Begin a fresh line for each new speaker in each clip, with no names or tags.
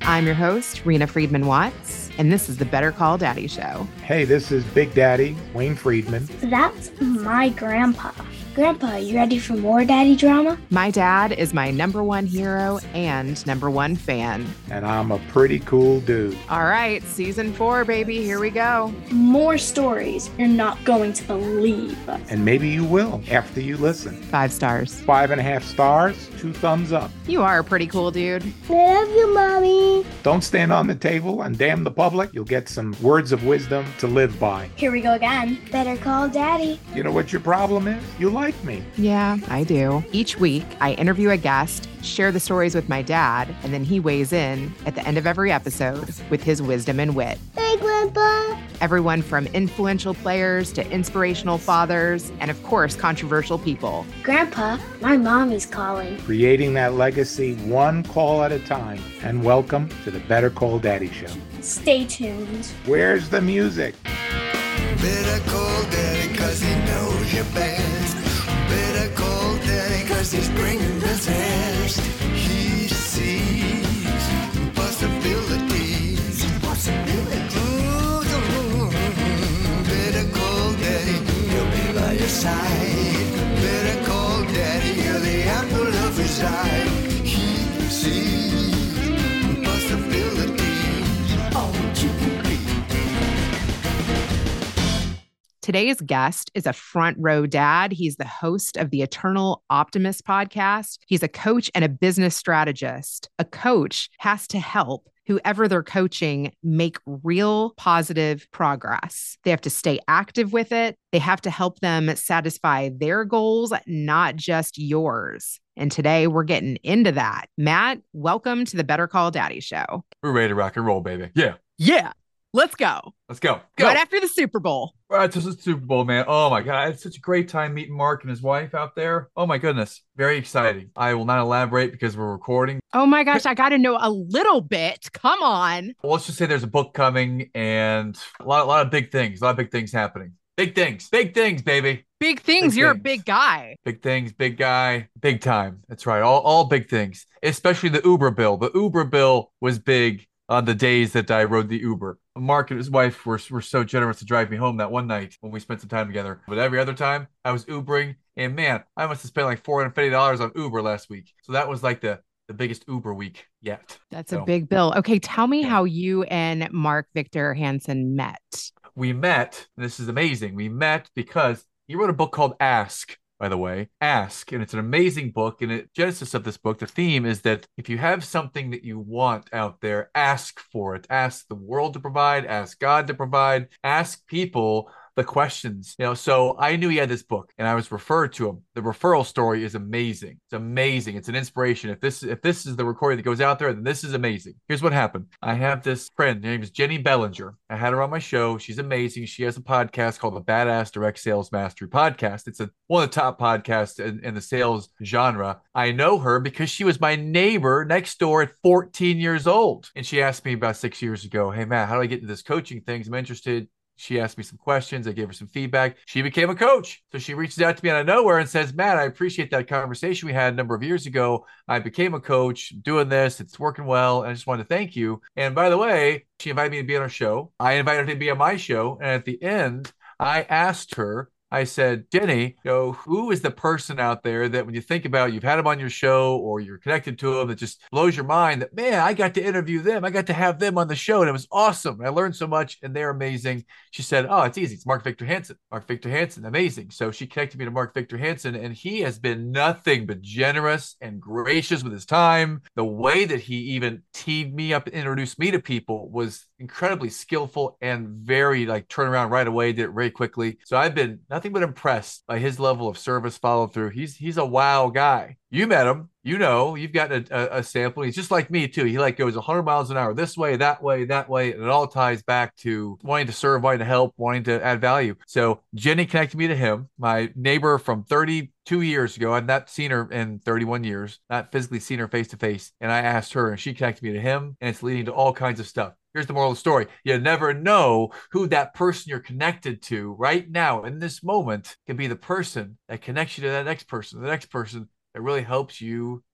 I'm your host, Rena Friedman Watts, and this is the Better Call Daddy Show.
Hey, this is Big Daddy, Wayne Friedman.
That's my grandpa. Grandpa, you ready for more daddy drama?
My dad is my number one hero and number one fan.
And I'm a pretty cool dude.
All right, season 4, baby. Here we go.
More stories you're not going to believe.
And maybe you will after you listen.
5 stars.
5.5 stars, 2 thumbs up.
You are a pretty cool dude.
I love you, Mommy.
Don't stand on the table and damn the public. You'll get some words of wisdom to live by.
Here we go again. Better call Daddy.
You know what your problem is? You like me.
Yeah, I do. Each week, I interview a guest, share the stories with my dad, and then he weighs in at the end of every episode with his wisdom and wit.
Hey, Grandpa.
Everyone from influential players to inspirational fathers, and of course, controversial people.
Grandpa, my mommy's calling.
Creating that legacy one call at a time. And welcome to the Better Call Daddy Show.
Stay tuned.
Where's the music?
Better call Daddy 'cause he knows you best. Better call Daddy 'cause he's bringing the test. He sees possibilities. Ooh, better call Daddy, he'll be by your side. Better call Daddy, you're the apple of his eye. He sees possibilities. Oh, Julie.
Today's guest is a front row dad. He's the host of the Eternal Optimist podcast. He's a coach and a business strategist. A coach has to help whoever they're coaching make real positive progress. They have to stay active with it. They have to help them satisfy their goals, not just yours. And today we're getting into that. Matt, welcome to the Better Call Daddy Show.
We're ready to rock and roll, baby. Yeah.
Yeah, let's go.
Let's go. Go.
Right after the Super Bowl.
Right, this is the Super Bowl, man. Oh my God. I had such a great time meeting Mark and his wife out there. Oh my goodness. Very exciting. I will not elaborate because we're recording.
Oh my gosh, I got to know a little bit. Come on.
Well, let's just say there's a book coming and a lot of big things. A lot of big things happening. Big things, baby.
Big things.
Big
You're
things.
a big guy.
Big things, big guy, big time. That's right. All big things, especially the Uber bill. The Uber bill was big on the days that I rode the Uber. Mark and his wife were so generous to drive me home that one night when we spent some time together. But every other time I was Ubering, and man, I must have spent like $450 on Uber last week. So that was like the biggest Uber week yet.
That's a big bill. Okay, tell me how you and Mark Victor Hansen met.
We met, and this is amazing. We met because he wrote a book called Ask, by the way, Ask. And it's an amazing book. And the genesis of this book, the theme is that if you have something that you want out there, ask for it. Ask the world to provide, ask God to provide, ask people the questions. So I knew he had this book and I was referred to him. The referral story is amazing. It's amazing. It's an inspiration. If this is the recording that goes out there, then this is amazing. Here's what happened. I have this friend. Her name is Jenny Bellinger. I had her on my show. She's amazing. She has a podcast called the Badass Direct Sales Mastery Podcast. It's one of the top podcasts in the sales genre. I know her because she was my neighbor next door at 14 years old. And she asked me about 6 years ago, hey, Matt, how do I get into this coaching thing? I'm interested. She asked me some questions. I gave her some feedback. She became a coach. So she reaches out to me out of nowhere and says, Matt, I appreciate that conversation we had a number of years ago. I became a coach doing this. It's working well. And I just wanted to thank you. And by the way, she invited me to be on her show. I invited her to be on my show. And at the end, I asked her, I said, Jenny, who is the person out there that when you think about you've had them on your show or you're connected to them that just blows your mind that, man, I got to interview them. I got to have them on the show. And it was awesome. I learned so much and they're amazing. She said, oh, it's easy. It's Mark Victor Hansen. Mark Victor Hansen. Amazing. So she connected me to Mark Victor Hansen and he has been nothing but generous and gracious with his time. The way that he even teed me up and introduced me to people was incredibly skillful and very turn around right away, did it very quickly. So I've been nothing but impressed by his level of service follow through. He's a wow guy. You met him, you've got a sample. He's just like me too. He goes 100 miles an hour this way, that way, and it all ties back to wanting to serve, wanting to help, wanting to add value. So Jenny connected me to him, my neighbor from 32 years ago. I've not seen her in 31 years, not physically seen her face to face. And I asked her and she connected me to him and it's leading to all kinds of stuff. Here's the moral of the story. You never know who that person you're connected to right now in this moment can be the person that connects you to that next person that really helps you to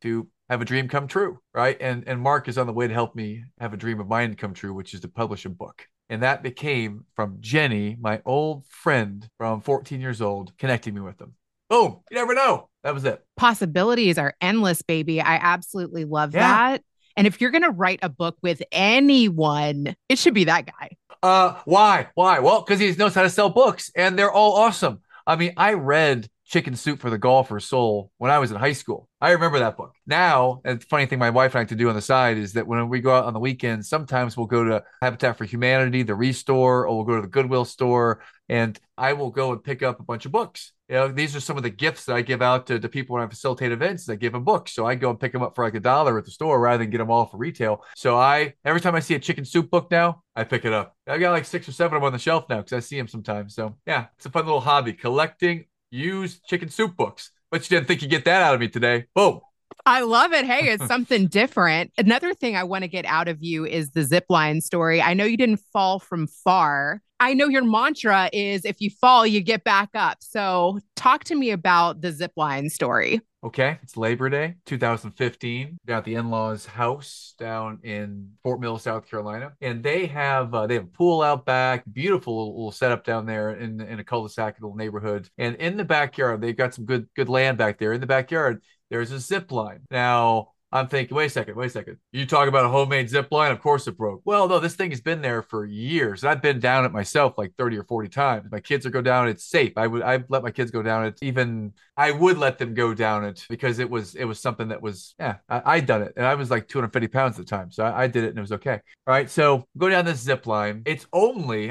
have a dream come true, right? And Mark is on the way to help me have a dream of mine come true, which is to publish a book. And that became from Jenny, my old friend from 14 years old, connecting me with them. Boom. You never know. That was it.
Possibilities are endless, baby. I absolutely love
Yeah.
that. And if you're going to write a book with anyone, it should be that guy.
Why? Well, because he knows how to sell books and they're all awesome. I mean, I read Chicken Soup for the Golfer's Soul when I was in high school. I remember that book. Now, and the funny thing my wife and I like to do on the side is that when we go out on the weekends, sometimes we'll go to Habitat for Humanity, the Restore, or we'll go to the Goodwill store, and I will go and pick up a bunch of books. You know, these are some of the gifts that I give out to people when I facilitate events. I give them books. So I go and pick them up for like $1 at the store rather than get them all for retail. So every time I see a Chicken Soup book now, I pick it up. I've got like 6 or 7 of them on the shelf now because I see them sometimes. So yeah, it's a fun little hobby, collecting used Chicken Soup books. But you didn't think you'd get that out of me today. Boom.
I love it. Hey, it's something different. Another thing I want to get out of you is the zip line story. I know you didn't fall from far. I know your mantra is if you fall, you get back up. So talk to me about the zip line story.
Okay, it's Labor Day 2015 down at the in-laws' house down in Fort Mill, South Carolina. And they have a pool out back, beautiful little setup down there in a cul-de-sac little neighborhood. And in the backyard, they've got some good land back there. In the backyard, there's a zip line. Now, I'm thinking, wait a second. You talk about a homemade zip line? Of course it broke. Well, no, this thing has been there for years. I've been down it myself like 30 or 40 times. My kids would go down. It's safe. I've let my kids go down it. Even I would let them go down it because it was something that was, I'd done it. And I was like 250 pounds at the time. So I did it and it was okay. All right. So go down this zip line. It's only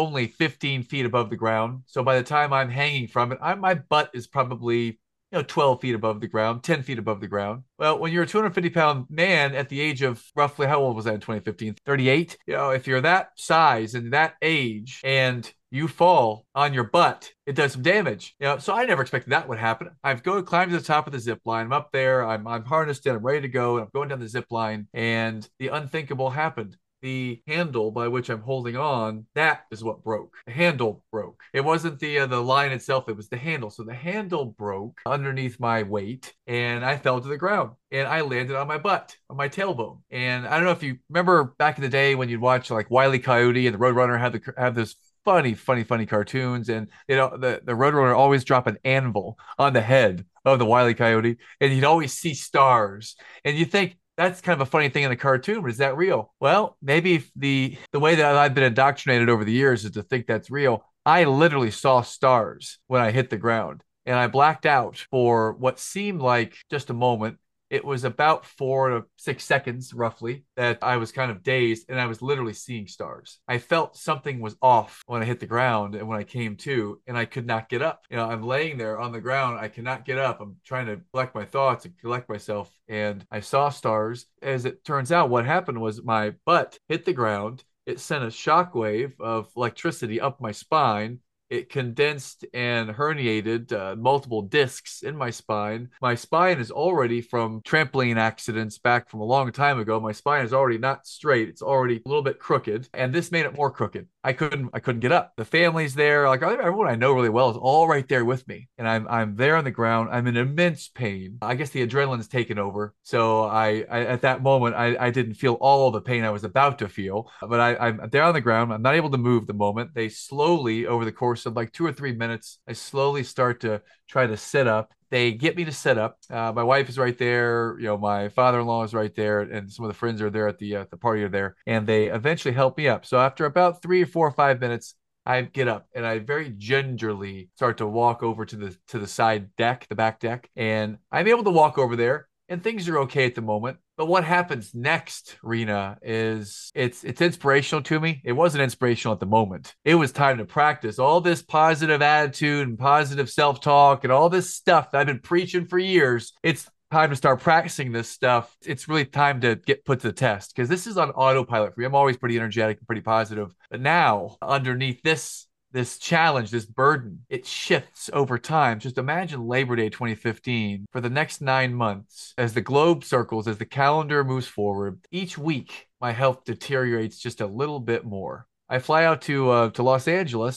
15 feet above the ground. So by the time I'm hanging from it, my butt is probably 12 feet above the ground, 10 feet above the ground. Well, when you're a 250-pound man at the age of roughly, how old was I in 2015? 38. If you're that size and that age and you fall on your butt, it does some damage. So I never expected that would happen. I've climbed to the top of the zip line. I'm up there. I'm harnessed in. I'm ready to go. And I'm going down the zip line. And the unthinkable happened. The handle by which I'm holding on, that is what broke. The handle broke. It wasn't the line itself, it was the handle. So the handle broke underneath my weight and I fell to the ground and I landed on my butt, on my tailbone. And I don't know if you remember back in the day when you'd watch like Wile E. Coyote and the Roadrunner have this funny cartoons, and the Roadrunner always drop an anvil on the head of the Wile E. Coyote and you'd always see stars. And you think, that's kind of a funny thing in the cartoon, but is that real? Well, maybe the way that I've been indoctrinated over the years is to think that's real. I literally saw stars when I hit the ground, and I blacked out for what seemed like just a moment. It was about 4 to 6 seconds, roughly, that I was kind of dazed, and I was literally seeing stars. I felt something was off when I hit the ground and when I came to, and I could not get up. I'm laying there on the ground. I cannot get up. I'm trying to collect my thoughts and collect myself, and I saw stars. As it turns out, what happened was my butt hit the ground. It sent a shockwave of electricity up my spine. It condensed and herniated multiple discs in my spine. My spine is already from trampoline accidents back from a long time ago. My spine is already not straight. It's already a little bit crooked. And this made it more crooked. I couldn't get up. The family's there. Like everyone I know really well is all right there with me. And I'm there on the ground. I'm in immense pain. I guess the adrenaline's taken over. So I at that moment, I didn't feel all the pain I was about to feel. But I'm there on the ground. I'm not able to move the moment. They slowly, over the course of like 2 or 3 minutes, I slowly start to try to sit up. They get me to sit up. My wife is right there. My father-in-law is right there, and some of the friends are there at the party are there, and they eventually help me up. So after about 3 or 4 or 5 minutes, I get up and I very gingerly start to walk over to the side deck, the back deck, and I'm able to walk over there. And things are okay at the moment. But what happens next, Rena, is it's inspirational to me. It wasn't inspirational at the moment. It was time to practice all this positive attitude and positive self-talk and all this stuff that I've been preaching for years. It's time to start practicing this stuff. It's really time to get put to the test because this is on autopilot for me. I'm always pretty energetic and pretty positive. But now, underneath this challenge, this burden, it shifts over time. Just imagine Labor Day 2015 for the next 9 months. As the globe circles, as the calendar moves forward, each week my health deteriorates just a little bit more. I fly out to Los Angeles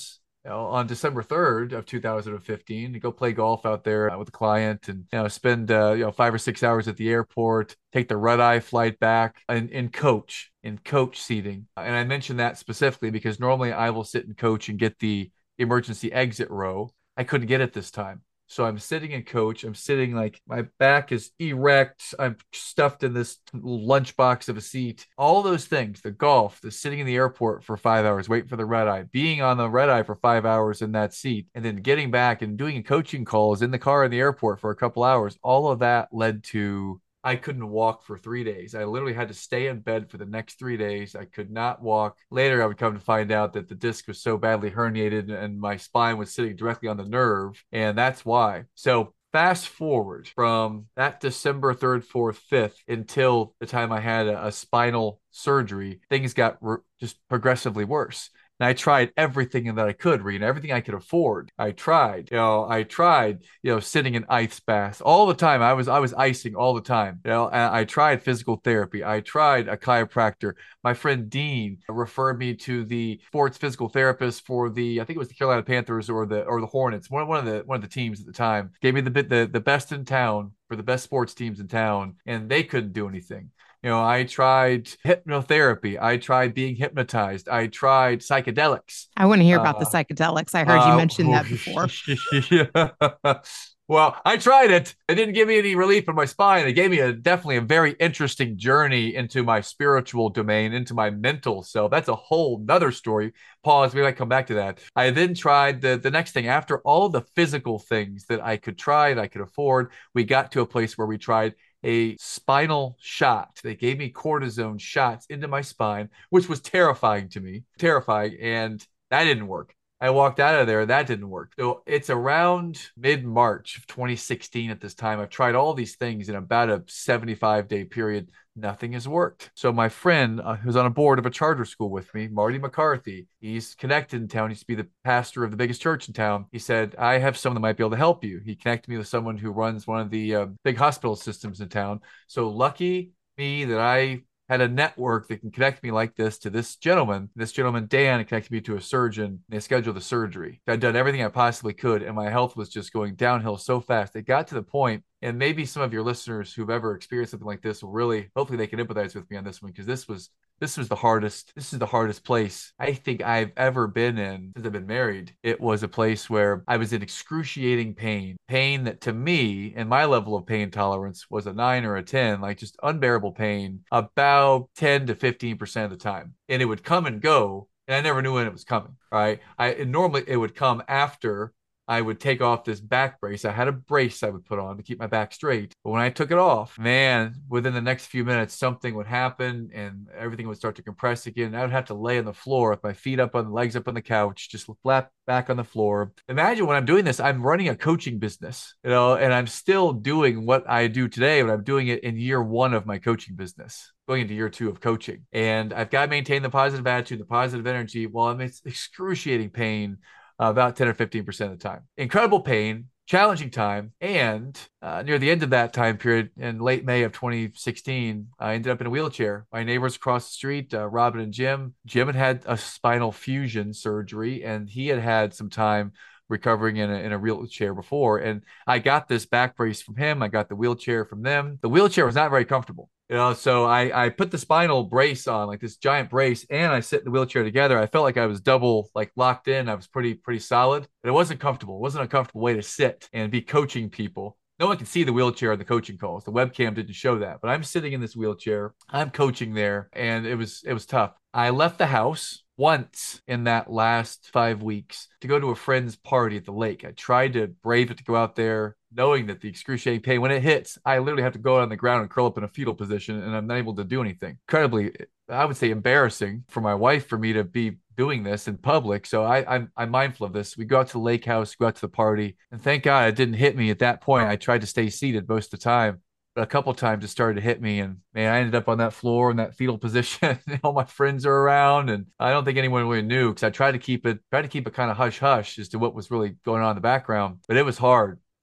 on December 3rd of 2015 to go play golf out there with a client and spend 5 or 6 hours at the airport, take the red-eye flight back in coach seating. And I mentioned that specifically because normally I will sit and coach and get the emergency exit row. I couldn't get it this time. So I'm sitting in coach. I'm sitting like my back is erect. I'm stuffed in this lunchbox of a seat. All those things, the golf, the sitting in the airport for 5 hours, waiting for the red eye, being on the red eye for 5 hours in that seat, and then getting back and doing coaching calls in the car in the airport for a couple hours. All of that led to I couldn't walk for 3 days. I literally had to stay in bed for the next 3 days. I could not walk. Later, I would come to find out that the disc was so badly herniated and my spine was sitting directly on the nerve. And that's why. So fast forward from that December 3rd, 4th, 5th until the time I had a spinal surgery, things got just progressively worse. And I tried everything that I could, Rena, everything I could afford. I tried, sitting in ice baths all the time. I was icing all the time. And I tried physical therapy. I tried a chiropractor. My friend Dean referred me to the sports physical therapist for I think it was the Carolina Panthers or the Hornets, one of the teams at the time. Gave me the best in town for the best sports teams in town, and they couldn't do anything. I tried hypnotherapy. I tried being hypnotized. I tried psychedelics.
I want to hear about the psychedelics. I heard you mention that before.
Yeah. Well, I tried it. It didn't give me any relief in my spine. It gave me definitely a very interesting journey into my spiritual domain, into my mental self. That's a whole nother story. Pause. We might come back to that. I then tried the next thing. After all the physical things that I could try, that I could afford, we got to a place where we tried a spinal shot. They gave me cortisone shots into my spine, which was terrifying to me. Terrifying. And that didn't work. I walked out of there. That didn't work. So it's around mid-March of 2016 at this time. I've tried all these things in about a 75-day period. Nothing has worked. So my friend who's on a board of a charter school with me, Marty McCarthy, he's connected in town. He used to be the pastor of the biggest church in town. He said, I have someone that might be able to help you. He connected me with someone who runs one of the big hospital systems in town. So lucky me that I had a network that can connect me like this to this gentleman. This gentleman, Dan, connected me to a surgeon. They scheduled the surgery. I'd done everything I possibly could, and my health was just going downhill so fast. It got to the point, and maybe some of your listeners who've ever experienced something like this will really, hopefully they can empathize with me on this one, because this was the hardest place I think I've ever been in since I've been married. It was a place where I was in excruciating pain that to me and my level of pain tolerance was a 9 or a 10, like just unbearable pain about 10 to 15% of the time. And it would come and go. And I never knew when it was coming, right? Normally it would come after I would take off this back brace. I had a brace I would put on to keep my back straight. But when I took it off, man, within the next few minutes, something would happen and everything would start to compress again. I would have to lay on the floor with my feet up on the legs up on the couch, just flat back on the floor. Imagine when I'm doing this, I'm running a coaching business, and I'm still doing what I do today, but I'm doing it in year 1 of my coaching business, going into year 2 of coaching. And I've got to maintain the positive attitude, the positive energy while I'm in excruciating pain. About 10 or 15% of the time. Incredible pain, challenging time. And near the end of that time period, in late May of 2016, I ended up in a wheelchair. My neighbors across the street, Robin and Jim. Jim had a spinal fusion surgery, and he had some time recovering in a wheelchair before. And I got this back brace from him. I got the wheelchair from them. The wheelchair was not very comfortable. So I put the spinal brace on, like this giant brace, and I sit in the wheelchair together. I felt like I was double, like locked in. I was pretty solid, but it wasn't comfortable. It wasn't a comfortable way to sit and be coaching people. No one could see the wheelchair in the coaching calls. The webcam didn't show that, but I'm sitting in this wheelchair. I'm coaching there, and it was tough. I left the house once in that last 5 weeks to go to a friend's party at the lake. I tried to brave it to go out there, knowing that the excruciating pain, when it hits, I literally have to go on the ground and curl up in a fetal position, and I'm not able to do anything. Incredibly, I would say, embarrassing for my wife for me to be doing this in public. So I'm mindful of this. We go out to the lake house, go out to the party, and thank God it didn't hit me at that point. I tried to stay seated most of the time. But a couple of times it started to hit me, and man, I ended up on that floor in that fetal position. All my friends are around, and I don't think anyone really knew, because I tried to keep it kind of hush hush as to what was really going on in the background. But it was hard.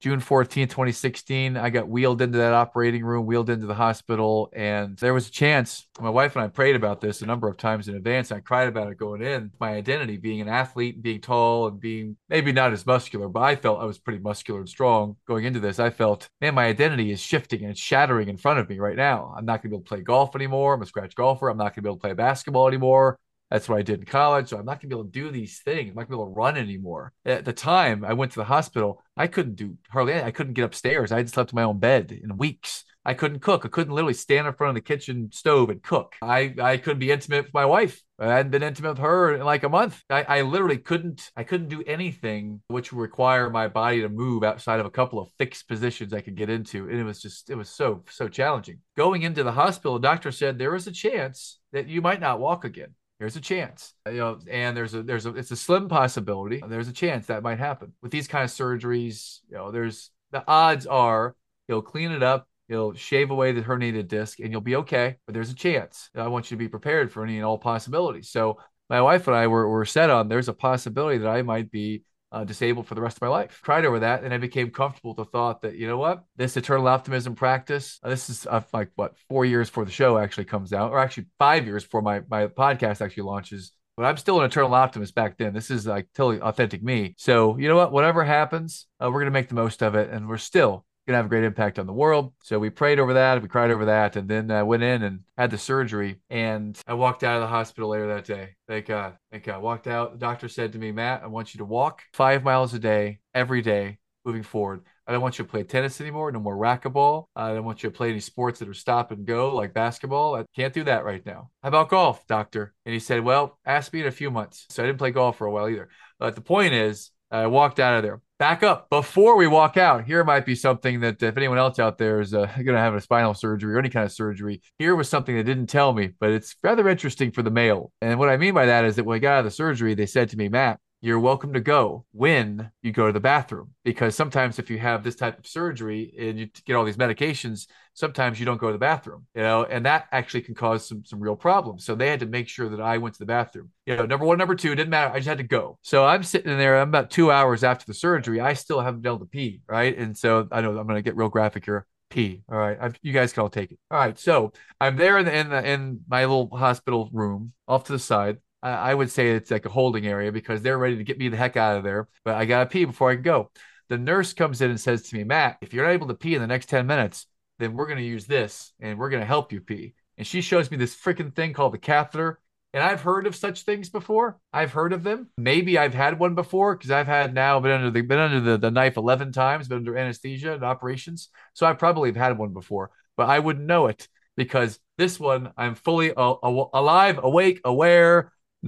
June 14th, 2016, I got wheeled into that operating room, wheeled into the hospital, and there was a chance. My wife and I prayed about this a number of times in advance. I cried about it going in. My identity, being an athlete, being tall, and being maybe not as muscular, but I felt I was pretty muscular and strong going into this. I felt, man, my identity is shifting and it's shattering in front of me right now. I'm not going to be able to play golf anymore. I'm a scratch golfer. I'm not going to be able to play basketball anymore. That's what I did in college. So I'm not going to be able to do these things. I'm not going to be able to run anymore. At the time I went to the hospital, I couldn't do hardly anything. I couldn't get upstairs. I had slept in my own bed in weeks. I couldn't cook. I couldn't literally stand in front of the kitchen stove and cook. I couldn't be intimate with my wife. I hadn't been intimate with her in like a month. I literally I couldn't do anything which would require my body to move outside of a couple of fixed positions I could get into. And it was so challenging. Going into the hospital, the doctor said there is a chance that you might not walk again. There's a chance, and it's a slim possibility. There's a chance that might happen with these kind of surgeries. There's the odds are he'll clean it up, he'll shave away the herniated disc, and you'll be okay. But there's a chance. I want you to be prepared for any and all possibilities. So my wife and I were set on there's a possibility that I might be disabled for the rest of my life. Cried over that, and I became comfortable with the thought that, you know what, this eternal optimism practice, this is like 4 years before the show actually comes out, or actually 5 years before my podcast actually launches. But I'm still an eternal optimist back then. This is like totally authentic me. So you know what, whatever happens, we're going to make the most of it, and we're still going to have a great impact on the world. So we prayed over that. We cried over that. And then I went in and had the surgery. And I walked out of the hospital later that day. Thank God. Thank God. Walked out. The doctor said to me, Matt, I want you to walk 5 miles a day, every day, moving forward. I don't want you to play tennis anymore. No more racquetball. I don't want you to play any sports that are stop and go like basketball. I can't do that right now. How about golf, doctor? And he said, well, ask me in a few months. So I didn't play golf for a while either. But the point is, I walked out of there. Back up. Before we walk out, here might be something that if anyone else out there is going to have a spinal surgery or any kind of surgery, here was something they didn't tell me, but it's rather interesting for the male. And what I mean by that is that when I got out of the surgery, they said to me, Matt, you're welcome to go when you go to the bathroom, because sometimes if you have this type of surgery and you get all these medications, sometimes you don't go to the bathroom, and that actually can cause some real problems. So they had to make sure that I went to the bathroom. Number one, number two, didn't matter. I just had to go. So I'm sitting in there. I'm about 2 hours after the surgery. I still haven't been able to pee, right? And so I know I'm going to get real graphic here. Pee. All right. You guys can all take it. All right. So I'm there in my little hospital room off to the side. I would say it's like a holding area because they're ready to get me the heck out of there. But I got to pee before I can go. The nurse comes in and says to me, Matt, if you're not able to pee in the next 10 minutes, then we're going to use this and we're going to help you pee. And she shows me this freaking thing called the catheter. And I've heard of such things before. I've heard of them. Maybe I've had one before because I've had now been under the knife 11 times, been under anesthesia and operations. So I probably have had one before, but I wouldn't know it because this one, I'm fully alive, awake, aware,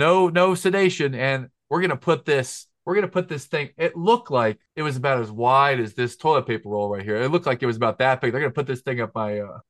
no sedation. And we're going to put this thing. It looked like it was about as wide as this toilet paper roll right here. It looked like it was about that big. They're going to put this thing up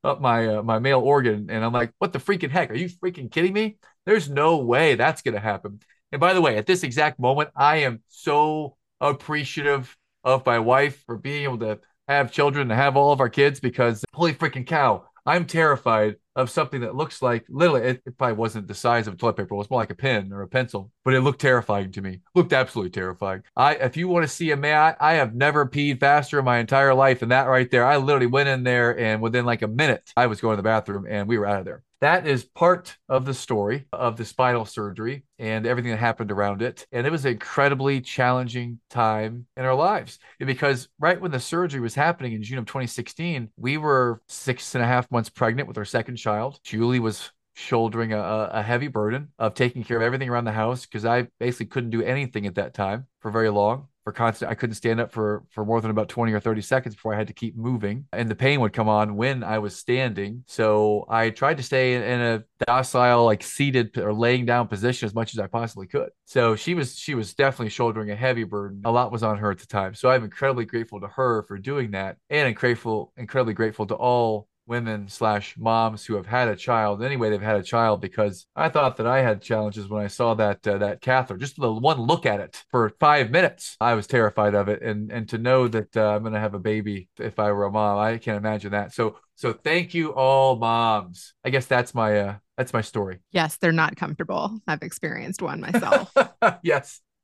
my male organ. And I'm like, what the freaking heck? Are you freaking kidding me? There's no way that's going to happen. And by the way, at this exact moment, I am so appreciative of my wife for being able to have children and have all of our kids because holy freaking cow, I'm terrified of something that looks like literally, it probably wasn't the size of a toilet paper. It was more like a pen or a pencil, but it looked terrifying to me. Looked absolutely terrifying. If you want to see a man, I have never peed faster in my entire life than that right there. I literally went in there and within like a minute, I was going to the bathroom and we were out of there. That is part of the story of the spinal surgery and everything that happened around it. And it was an incredibly challenging time in our lives because right when the surgery was happening in June of 2016, we were 6.5 months pregnant with our second child. Julie was shouldering a heavy burden of taking care of everything around the house because I basically couldn't do anything at that time for very long. I couldn't stand up for more than about 20 or 30 seconds before I had to keep moving. And the pain would come on when I was standing. So I tried to stay in a docile, like seated or laying down position as much as I possibly could. So she was definitely shouldering a heavy burden. A lot was on her at the time. So I'm incredibly grateful to her for doing that and incredibly grateful to all women/moms who have had a child anyway they've had a child because I thought that I had challenges when I saw that catheter. Just the one look at it for 5 minutes, I was terrified of it, and to know that I'm going to have a baby if I were a mom, I can't imagine that. So thank you all moms. I guess that's my story.
Yes, they're not comfortable. I've experienced one myself.
Yes.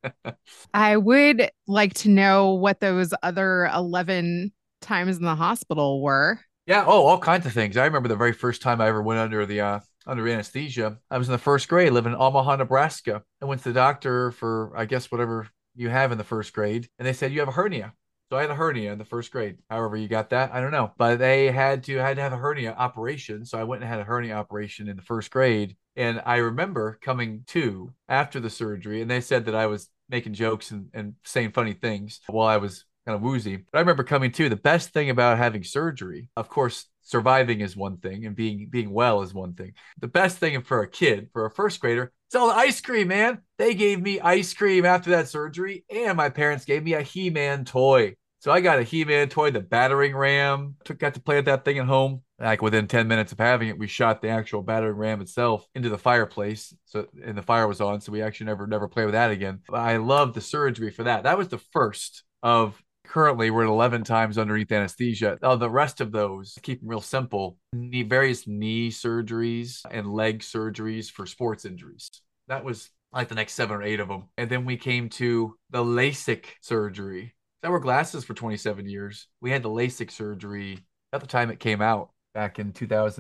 I would like to know what those other 11 times in the hospital were.
Yeah. Oh, all kinds of things. I remember the very first time I ever went under anesthesia. I was in the first grade, living in Omaha, Nebraska. I went to the doctor for, I guess, whatever you have in the first grade, and they said you have a hernia. So I had a hernia in the first grade. However, you got that, I don't know. But they had to have a hernia operation. So I went and had a hernia operation in the first grade. And I remember coming to after the surgery, and they said that I was making jokes and saying funny things while I was kind of woozy. But I remember coming to the best thing about having surgery, of course, surviving is one thing and being well is one thing. The best thing for a kid, for a first grader, it's all the ice cream, man. They gave me ice cream after that surgery, and my parents gave me a He-Man toy. So I got a He-Man toy, the battering ram. Got to play with that thing at home. Like within 10 minutes of having it, we shot the actual battering ram itself into the fireplace. So and the fire was on, so we actually never played with that again. But I love the surgery for that. That was the first of currently we're at 11 times underneath anesthesia. The rest of those, keep them real simple, various knee surgeries and leg surgeries for sports injuries. That was like the next 7 or 8 of them. And then we came to the LASIK surgery. I wore glasses for 27 years. We had the LASIK surgery at the time it came out back in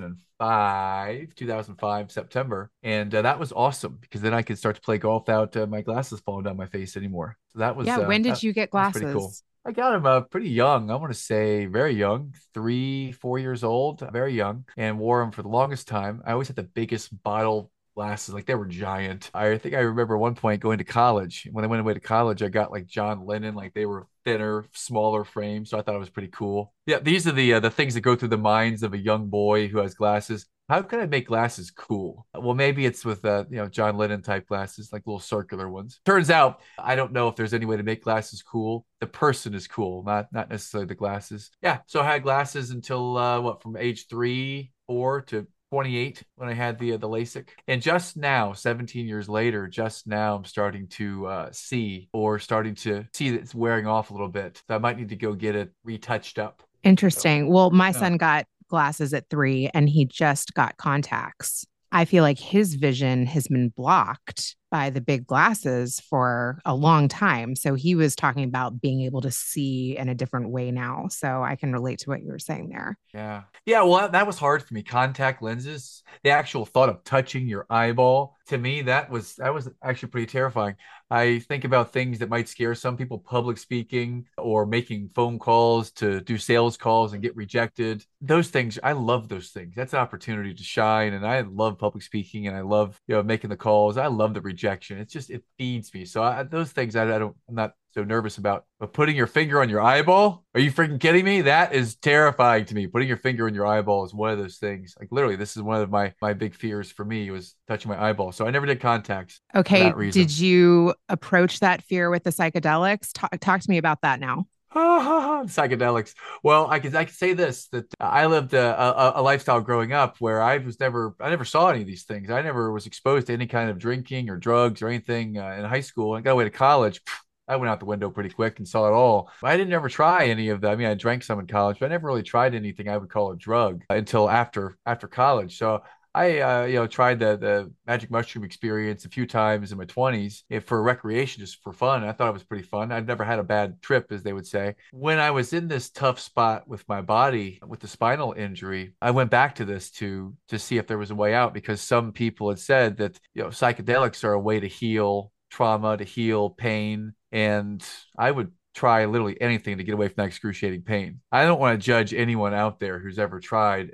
2005, September. And that was awesome because then I could start to play golf without my glasses falling down my face anymore. So that was,
Yeah, when did you get
that was pretty cool.
glasses?
I got him pretty young. I want to say very young, 3, 4 years old, very young, and wore them for the longest time. I always had the biggest bottle glasses, like they were giant. I think I remember at one point going to college. When I went away to college, I got like John Lennon, like they were thinner, smaller frame. So I thought it was pretty cool. Yeah, these are the things that go through the minds of a young boy who has glasses. How can I make glasses cool? Well, maybe it's with John Lennon type glasses, like little circular ones. Turns out I don't know if there's any way to make glasses cool. The person is cool, not necessarily the glasses. Yeah, so I had glasses until from age 3, 4 to 28 when I had the LASIK. And just now, 17 years later, just now I'm starting to see that it's wearing off a little bit. So I might need to go get it retouched up.
Interesting. Well, my
Yeah.
son got glasses at 3 and he just got contacts. I feel like his vision has been blocked by the big glasses for a long time. So he was talking about being able to see in a different way now. So I can relate to what you were saying there.
Yeah. Yeah. Well, that was hard for me. Contact lenses, the actual thought of touching your eyeball, to me, that was actually pretty terrifying. I think about things that might scare some people, public speaking or making phone calls to do sales calls and get rejected. Those things, I love those things. That's an opportunity to shine. And I love public speaking and I love, making the calls. I love the rejection. It feeds me. So those things I'm not so nervous about. But putting your finger on your eyeball, are you freaking kidding me? That is terrifying to me. Putting your finger on your eyeball is one of those things. Like literally, this is one of my big fears for me was touching my eyeball. So I never did contacts for
Okay.
that reason.
Did you approach that fear with the psychedelics? Talk to me about that now.
Psychedelics. Well, I could say this that I lived a lifestyle growing up where I never saw any of these things. I never was exposed to any kind of drinking or drugs or anything in high school. I got away to college. I went out the window pretty quick and saw it all. I didn't ever try any of that. I mean, I drank some in college, but I never really tried anything I would call a drug until after college. So I, tried the magic mushroom experience a few times in my 20s for recreation, just for fun. I thought it was pretty fun. I've never had a bad trip, as they would say. When I was in this tough spot with my body, with the spinal injury, I went back to this to see if there was a way out because some people had said that, psychedelics are a way to heal trauma, to heal pain. And I would try literally anything to get away from that excruciating pain. I don't want to judge anyone out there who's ever tried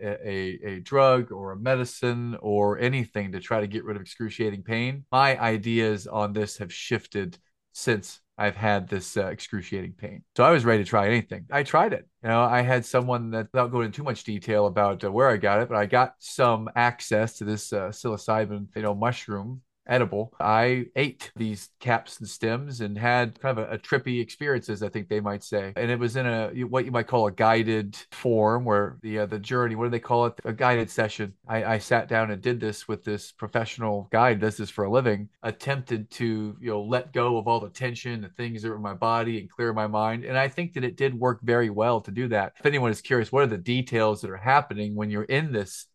a drug or a medicine or anything to try to get rid of excruciating pain. My ideas on this have shifted since I've had this excruciating pain. So I was ready to try anything. I tried it. I had someone that, without going into too much detail about where I got it, but I got some access to this psilocybin, mushroom edible. I ate these caps and stems and had kind of a trippy experiences, I think they might say. And it was in what you might call a guided form where the journey, what do they call it? A guided session. I sat down and did this with this professional guide, does this for a living, attempted to, let go of all the tension, the things that were in my body and clear my mind. And I think that it did work very well to do that. If anyone is curious, what are the details that are happening when you're in this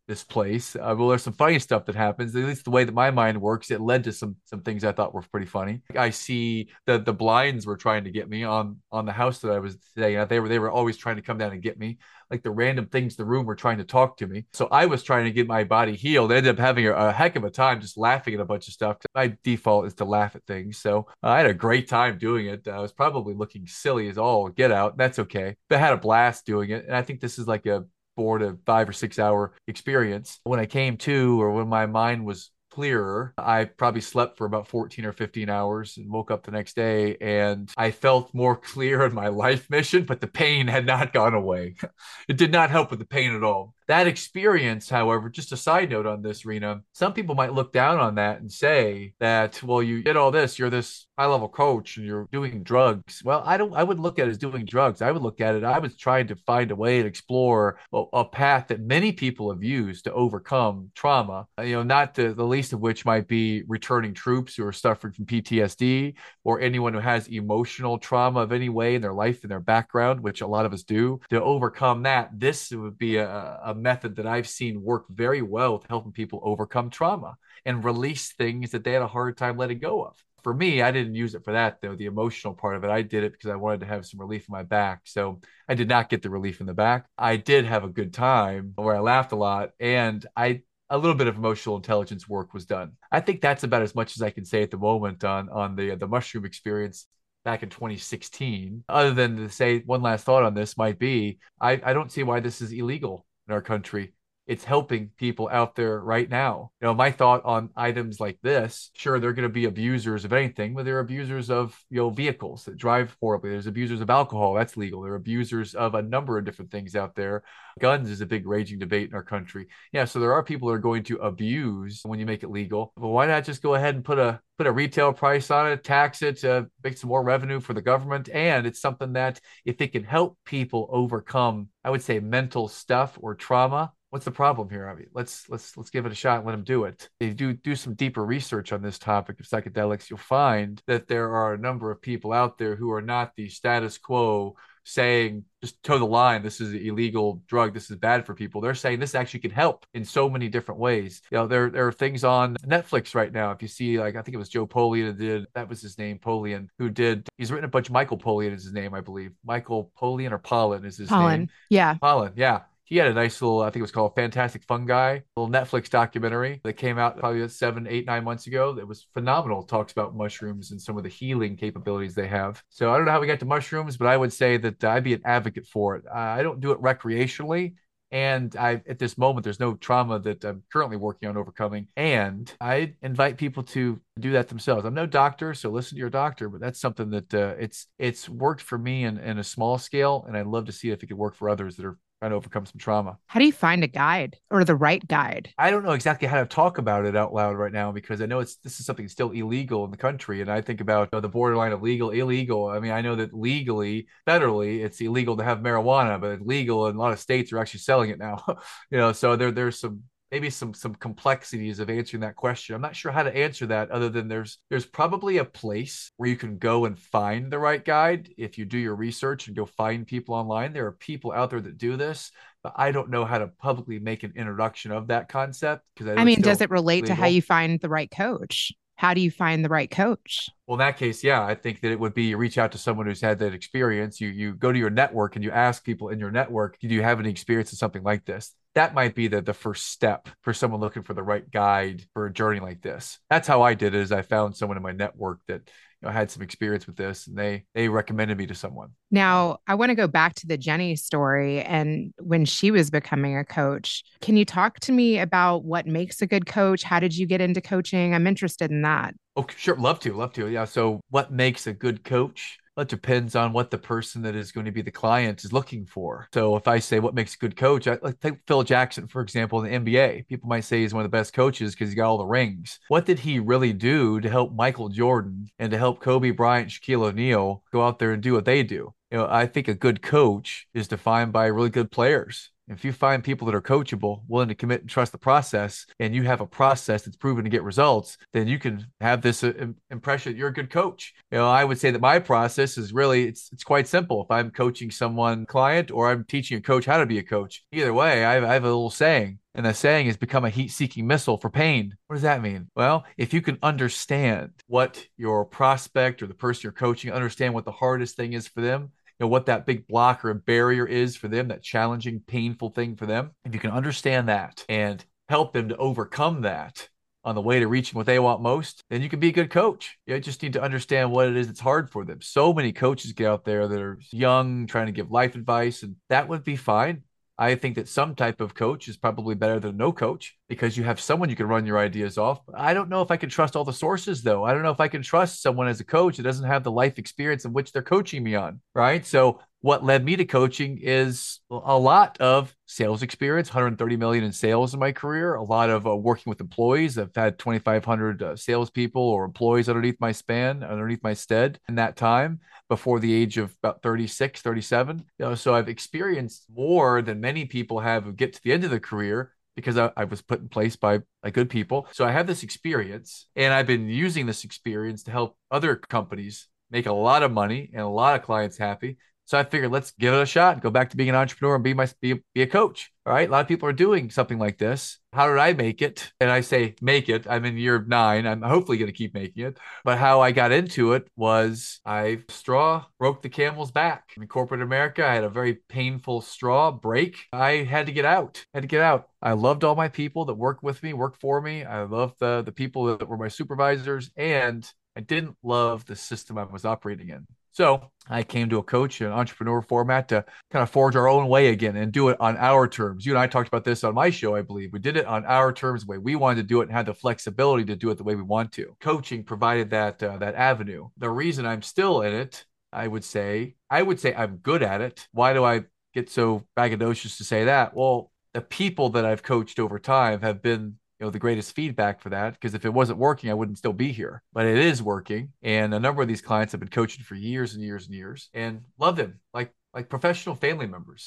this place. Well, there's some funny stuff that happens. At least the way that my mind works, it led to some things I thought were pretty funny. I see the blinds were trying to get me on the house that I was staying at. They were always trying to come down and get me. Like the random things in the room were trying to talk to me. So I was trying to get my body healed. I ended up having a heck of a time just laughing at a bunch of stuff. My default is to laugh at things. So I had a great time doing it. I was probably looking silly as all get out. That's okay. But I had a blast doing it. And I think this is like a 4 to 5 or 6 hour experience. When I came to, or when my mind was clearer, I probably slept for about 14 or 15 hours and woke up the next day, and I felt more clear in my life mission, but the pain had not gone away. It did not help with the pain at all. That experience, however, just a side note on this, Rena, some people might look down on that and say that, well, you did all this, you're this high-level coach and you're doing drugs. Well, I wouldn't look at it as doing drugs. I would look at it, I was trying to find a way to explore a path that many people have used to overcome trauma, not the least of which might be returning troops who are suffering from PTSD, or anyone who has emotional trauma of any way in their life and their background, which a lot of us do. To overcome that, this would be a method that I've seen work very well with helping people overcome trauma and release things that they had a hard time letting go of. For me, I didn't use it for that, though, the emotional part of it. I did it because I wanted to have some relief in my back. So I did not get the relief in the back. I did have a good time where I laughed a lot, and a little bit of emotional intelligence work was done. I think that's about as much as I can say at the moment on the mushroom experience back in 2016, other than to say one last thought on this might be, I don't see why this is illegal in our country. It's helping people out there right now. My thought on items like this, sure, they're going to be abusers of anything, but they're abusers of, vehicles that drive horribly. There's abusers of alcohol. That's legal. There are abusers of a number of different things out there. Guns is a big raging debate in our country. Yeah, so there are people that are going to abuse when you make it legal. But why not just go ahead and put a retail price on it, tax it, make some more revenue for the government? And it's something that if it can help people overcome, I would say, mental stuff or trauma, what's the problem here? I mean, let's give it a shot and let them do it. If you do some deeper research on this topic of psychedelics, you'll find that there are a number of people out there who are not the status quo saying, just toe the line, this is an illegal drug, this is bad for people. They're saying this actually can help in so many different ways. There are things on Netflix right now. If you see, like, I think it was Joe Polian that was his name, Polian, he's written a bunch. Michael Polian is his name, I believe. Michael Polian or Pollan is his name.
Yeah.
Pollan, yeah. He had a nice little, I think it was called Fantastic Fungi, little Netflix documentary that came out probably 7, 8, 9 months ago. That was phenomenal. It talks about mushrooms and some of the healing capabilities they have. So I don't know how we got to mushrooms, but I would say that I'd be an advocate for it. I don't do it recreationally. And at this moment, there's no trauma that I'm currently working on overcoming. And I invite people to do that themselves. I'm no doctor, so listen to your doctor, but that's something that it's worked for me in a small scale. And I'd love to see if it could work for others that are trying to overcome some trauma.
How do you find a guide or the right guide?
I don't know exactly how to talk about it out loud right now, because I know this is something still illegal in the country. And I think about the borderline of legal, illegal. I mean, I know that legally, federally, it's illegal to have marijuana, but it's legal in a lot of states are actually selling it now. So there's maybe some complexities of answering that question. I'm not sure how to answer that, other than there's probably a place where you can go and find the right guide. If you do your research and go find people online, there are people out there that do this, but I don't know how to publicly make an introduction of that concept, because I mean,
does it relate to how you find the right coach? How do you find the right coach?
Well, in that case, yeah, I think that it would be you reach out to someone who's had that experience. You go to your network and you ask people in your network, do you have any experience in something like this? That might be the first step for someone looking for the right guide for a journey like this. That's how I did it, is I found someone in my network that had some experience with this, and they recommended me to someone.
Now, I want to go back to the Jenny story and when she was becoming a coach. Can you talk to me about what makes a good coach? How did you get into coaching? I'm interested in that.
Oh, sure. Love to. Yeah. So what makes a good coach? Well, it depends on what the person that is going to be the client is looking for. So if I say what makes a good coach, I take Phil Jackson, for example, in the NBA. People might say he's one of the best coaches because he's got all the rings. What did he really do to help Michael Jordan and to help Kobe Bryant, Shaquille O'Neal go out there and do what they do? I think a good coach is defined by really good players. If you find people that are coachable, willing to commit and trust the process, and you have a process that's proven to get results, then you can have this impression that you're a good coach. I would say that my process is really, it's quite simple. If I'm coaching someone client or I'm teaching a coach how to be a coach, either way, I have a little saying. And the saying is become a heat-seeking missile for pain. What does that mean? Well, if you can understand what your prospect or the person you're coaching, understand what the hardest thing is for them, what that big block or a barrier is for them, that challenging, painful thing for them, if you can understand that and help them to overcome that on the way to reaching what they want most, then you can be a good coach. You just need to understand what it is that's hard for them. So many coaches get out there that are young, trying to give life advice, and that would be fine. I think that some type of coach is probably better than no coach because you have someone you can run your ideas off. I don't know if I can trust all the sources, though. I don't know if I can trust someone as a coach that doesn't have the life experience in which they're coaching me on, right? So what led me to coaching is a lot of sales experience, 130 million in sales in my career, a lot of working with employees. I've had 2,500 salespeople or employees underneath my stead in that time before the age of about 36, 37. So I've experienced more than many people have who get to the end of the career because I was put in place by good people. So I have this experience, and I've been using this experience to help other companies make a lot of money and a lot of clients happy. So I figured, let's give it a shot and go back to being an entrepreneur and be a coach. All right. A lot of people are doing something like this. How did I make it? And I say make it. I'm in year 9. I'm hopefully going to keep making it. But how I got into it was straw broke the camel's back. In corporate America, I had a very painful straw break. I had to get out. I loved all my people that worked for me. I loved the people that were my supervisors, and I didn't love the system I was operating in. So I came to a coach, an entrepreneur format, to kind of forge our own way again and do it on our terms. You and I talked about this on my show, I believe. We did it on our terms, the way we wanted to do it, and had the flexibility to do it the way we want to. Coaching provided that avenue. The reason I'm still in it, I would say I'm good at it. Why do I get so braggadocious to say that? Well, the people that I've coached over time have been the greatest feedback for that, because if it wasn't working, I wouldn't still be here. But it is working, and a number of these clients have been coaching for years and years and years, and love them like professional family members.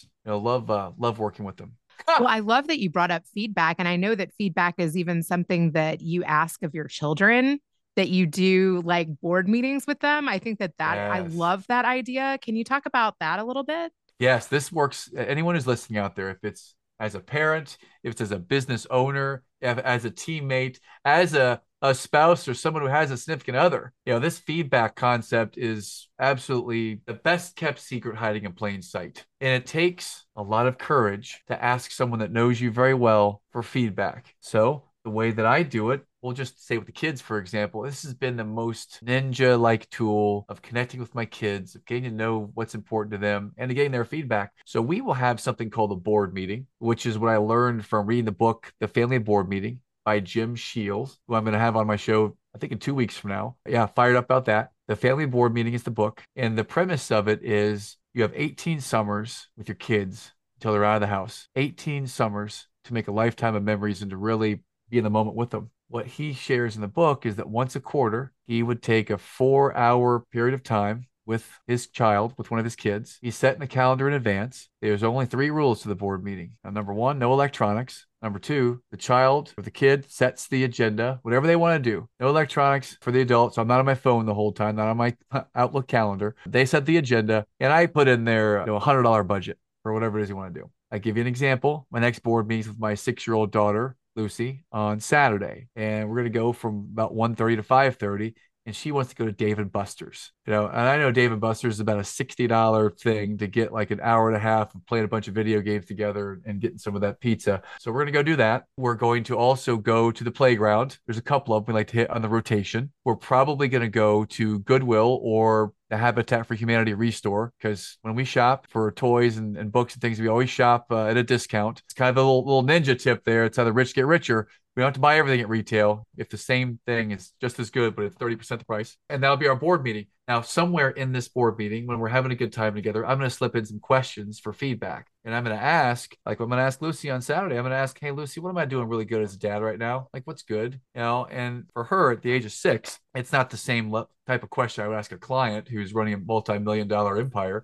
Love working with them.
Well, I love that you brought up feedback, and I know that feedback is even something that you ask of your children, that you do like board meetings with them. I think that
Yes.
I love that idea. Can you talk about that a little bit?
Yes, this works. Anyone who's listening out there, if it's as a parent, if it's as a business owner, if as a teammate, as a spouse or someone who has a significant other, this feedback concept is absolutely the best kept secret hiding in plain sight. And it takes a lot of courage to ask someone that knows you very well for feedback. So the way that I do it, we'll just say with the kids, for example, this has been the most ninja-like tool of connecting with my kids, of getting to know what's important to them, and to getting their feedback. So we will have something called a board meeting, which is what I learned from reading the book, The Family Board Meeting by Jim Shields, who I'm going to have on my show, I think in 2 weeks from now. Yeah, fired up about that. The Family Board Meeting is the book. And the premise of it is you have 18 summers with your kids until they're out of the house. 18 summers to make a lifetime of memories and to really be in the moment with them. What he shares in the book is that once a quarter, he would take a 4-hour period of time with his child, with one of his kids. He's set in the calendar in advance. There's only 3 rules to the board meeting. Now, number 1, no electronics. Number 2, the child or the kid sets the agenda, whatever they want to do. No electronics for the adult. So I'm not on my phone the whole time, not on my Outlook calendar. They set the agenda, and I put in their $100 budget for whatever it is you want to do. I give you an example. My next board meeting is with my 6-year-old daughter, Lucy, on Saturday, and we're going to go from about 1:30 to 5:30, and she wants to go to Dave & Buster's. And I know Dave & Buster's is about a $60 thing to get like an hour and a half of playing a bunch of video games together and getting some of that pizza. So we're going to go do that. We're going to also go to the playground. There's a couple of them we like to hit on the rotation. We're probably going to go to Goodwill or the Habitat for Humanity Restore, because when we shop for toys and books and things, we always shop at a discount. It's kind of a little ninja tip there. It's how the rich get richer. We don't have to buy everything at retail if the same thing is just as good, but it's 30% the price. And that'll be our board meeting. Now, somewhere in this board meeting, when we're having a good time together, I'm going to slip in some questions for feedback. And I'm going to ask, like I'm going to ask Lucy on Saturday, I'm going to ask, hey, Lucy, what am I doing really good as a dad right now? Like, what's good? And for her at the age of 6, it's not the same type of question I would ask a client who's running a multi-million-dollar empire,